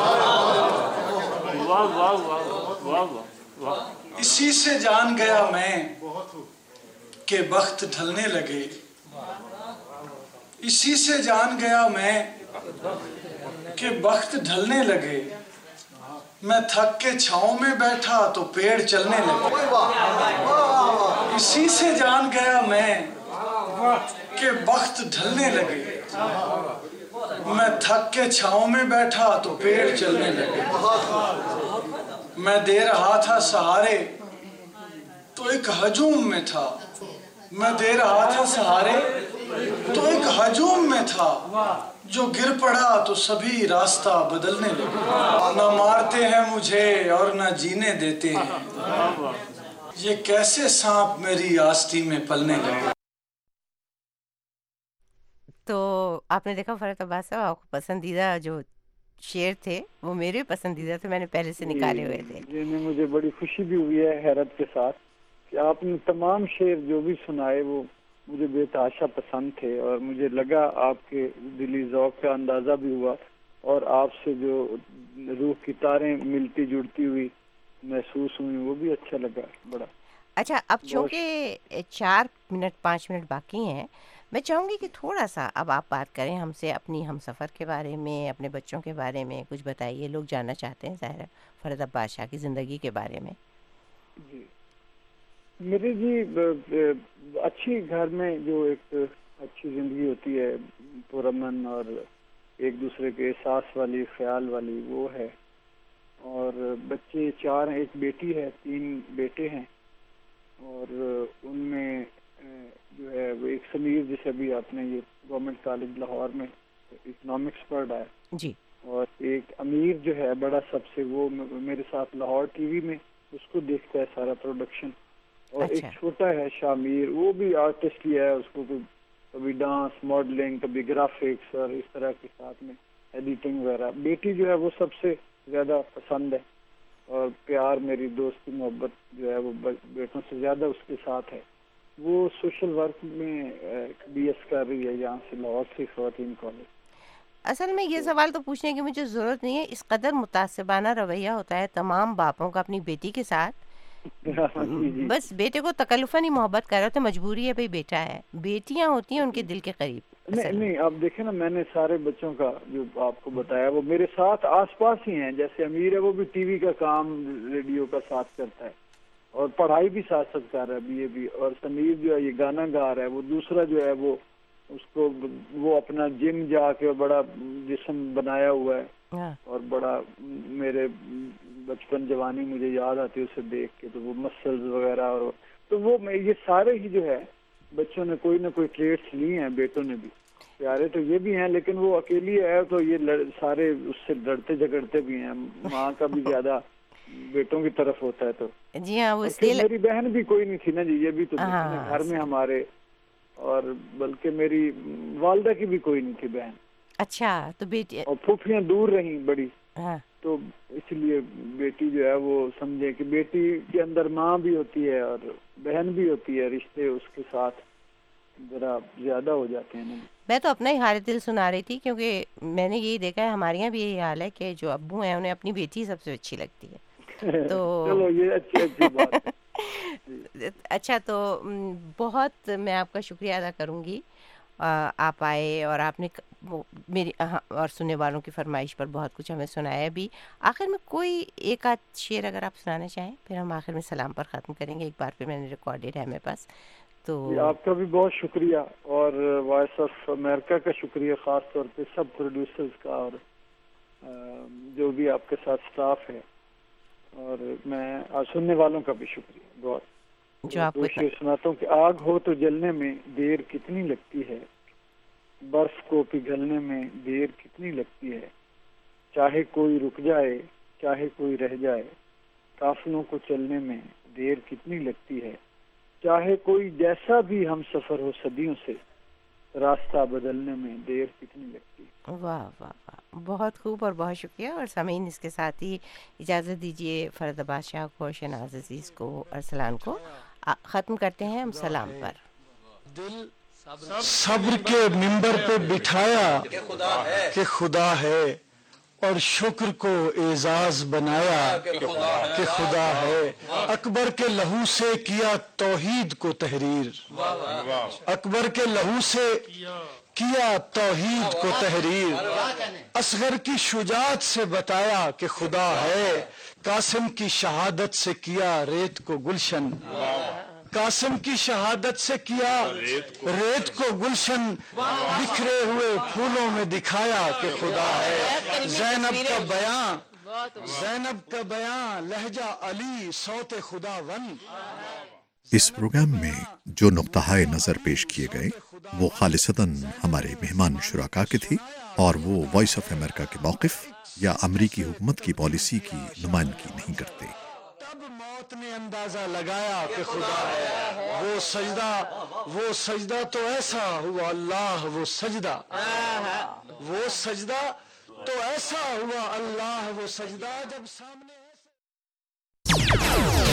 اسی سے جان گیا میں کہ بخت ڈھلنے لگے، اسی سے جان گیا میں کہ वक्त ढलने लगे, मैं थक के छाँव में बैठा तो पेड़ चलने लगे। इसी से जान गया मैं कि वक्त ढलने लगे, मैं थक के छाँव में बैठा तो पेड़ चलने लगे। मैं दे रहा था सहारे तो एक हजूम में था, मैं दे रहा था सहारे तो एक हजूम में था, जो गिर पड़ा तो सभी रास्ता बदलने लगे। न मारते हैं मुझे और न जीने देते हैं, ये कैसे सांप मेरी आस्ती में पलने लगे। तो आपने देखा फरहत अब्बास साहब, आपको पसंदीदा जो शेर थे वो मेरे पसंदीदा थे, मैंने पहले से निकाले हुए थे। जी, मुझे बड़ी खुशी भी हुई है हैरत के साथ कि आपने तमाम शेर जो भी सुनाए वो मुझे बेतहाशा पसंद थे, और मुझे लगा आपके दिली ज़ौक़ का अंदाज़ा भी हुआ, और आपसे जो रूह की तारें मिलती जुड़ती हुई महसूस हुई वो भी अच्छा लगा बड़ा। अच्छा, अब चूँकि चार मिनट पाँच मिनट बाकी हैं, मैं चाहूँगी कि थोड़ा सा अब आप बात करें हमसे अपनी हम सफ़र के बारे में, अपने बच्चों के बारे में कुछ बताइए। लोग जानना चाहते हैं ज़ाहिर है फरहत अब्बास शाह की ज़िंदगी के बारे में। जी, मेरे जी अच्छी घर में जो एक अच्छी ज़िंदगी होती है, पुरअमन और एक दूसरे के एहसास वाली, ख्याल वाली, वो है। और बच्चे चार हैं, एक बेटी है, तीन बेटे हैं, और उनमें जो है वो एक समीर, जैसे अभी आपने ये गवर्नमेंट कॉलेज लाहौर में इकोनॉमिक्स पढ़ रहा है जी, और एक अमीर जो है बड़ा सबसे, वो मेरे साथ लाहौर टीवी में उसको देखता है सारा प्रोडक्शन। और अच्छा। एक छोटा है शामिर, वो भी आर्टिस्ट ही है, उसको कभी डांस, मॉडलिंग, कभी ग्राफिक्स और इस तरह के साथ में एडिटिंग वगैरह। बेटी जो है वो सबसे ज़्यादा पसंद है, और प्यार, मेरी दोस्ती, मोहब्बत जो है वो बेटों से ज़्यादा उसके साथ है। वो सोशल वर्क में बी एस कर रही है यहाँ से, लाहौर से ख़वातीन कॉलेज। असल में ये सवाल तो पूछने की मुझे ज़रूरत नहीं है, इस कदर मुतासिबाना रवैया होता है तमाम बापों का अपनी बेटी के साथ। बस बेटे को तकल्लुफ़न ही मोहब्बत कर रहे होते, मजबूरी है, भाई बेटा है। बेटियां होती हैं उनके दिल के करीब। नहीं नहीं, आप देखें ना, मैंने सारे बच्चों का जो आपको बताया वो मेरे साथ आसपास ही हैं। जैसे अमीर है वो भी टीवी का काम, रेडियो का साथ करता है, और पढ़ाई भी साथ साथ कर रहा है, बीए भी। और समीर जो है ये गाना गा रहा है। वो दूसरा जो है वो उसको वो अपना जिम जाके बड़ा जिस्म बनाया हुआ है, और बड़ा मेरे बचपन जवानी मुझे याद आती है उसे देख के, तो वो मसल्स वगैरह। और तो वो ये सारे ही जो है बच्चों ने कोई ना कोई ट्रेड्स लिए हैं, बेटों ने भी। प्यारे तो ये भी हैं, लेकिन वो अकेली है तो ये लड़, सारे उससे लड़ते झगड़ते भी हैं। माँ का भी ज्यादा बेटों की तरफ होता है। तो जी हाँ, वो इसलिए मेरी बहन भी कोई नहीं थी ना जी, ये भी तो घर में हमारे, और बल्कि मेरी वालदा की भी कोई नहीं थी बहन। अच्छा, तो बेटी और फूफियाँ दूर रही बड़ी। हाँ। तो इसलिए बेटी जो है वो समझे कि बेटी के अंदर माँ भी होती है और बहन भी होती है, रिश्ते उसके साथ जरा ज्यादा हो जाते हैं ना। मैं तो अपना ही हाल दिल सुना रही थी, क्योंकि मैंने यही देखा है, हमारे यहाँ भी यही हाल है कि जो अब्बू हैं उन्हें अपनी बेटी सबसे अच्छी लगती है। तो चलो ये अच्छी अच्छी बात है। अच्छा, तो बहुत मैं आपका शुक्रिया अदा करूँगी, आप आए और आपने वो मेरी और सुनने वालों की फरमाइश पर बहुत कुछ हमें सुनाया भी। आखिर में कोई एक आध शेर अगर आप सुनाना चाहें, फिर हम आखिर में सलाम पर ख़त्म करेंगे। एक बार फिर मैंने रिकॉर्डेड है मेरे पास। तो आपका भी बहुत शुक्रिया, और वॉइस ऑफ अमेरिका का शुक्रिया ख़ास तौर पे सब प्रोड्यूसर्स का, और जो भी आपके साथ स्टाफ है, और मैं सुनने वालों का भी शुक्रिया बहुत। जो आपको शेर सुनाता हूँ कि आग हो तो जलने में देर कितनी लगती है, बर्फ को पिघलने में देर कितनी लगती है, चाहे कोई रुक जाए चाहे कोई रह जाए, काफिलों को चलने में देर कितनी लगती है, चाहे कोई जैसा भी हम सफर हो सदियों से, रास्ता बदलने में देर कितनी लगती है। वाह वाह वाह, बहुत खूब और बहुत शुक्रिया। और सामीन, इसके साथ ही इजाज़त दीजिए फरहत अब्बास शाह को, शहनाज अजीज़ को, अरसलान को। ख़त्म करते हैं हम सलाम पर। दिल सब्र के मिंबर पे बिठाया कि खुदा है, और शुक्र को एजाज बनाया कि खुदा है। अकबर के लहू से किया तौहीद को तहरीर, अकबर के लहू से किया तौहीद को तहरीर, असगर की शुजात से बताया कि खुदा है, कासिम की शहादत से किया रेत को गुलशन, कासिम की शहादत से किया रेत को गुलशन, बिखरे हुए फूलों में दिखाया कि खुदा है। ज़ैनब का बयां, ज़ैनब का बयां लहजा अली सौते खुदा वन। इस प्रोग्राम में जो नुक्ता-ए नज़र पेश किए गए वो खालिसतन हमारे मेहमान शुराका के थे और वो वॉइस ऑफ अमेरिका के मौक़िफ़ या अमरीकी हुकूमत की पॉलिसी की नुमाइंदगी नहीं करते। तब मौत ने अंदाजा लगाया कि खुदा है, वो सजदा, वो सजदा तो ऐसा हुआ अल्लाह, वो सजदा, वो सजदा तो ऐसा हुआ अल्लाह, वो सजदा जब सामने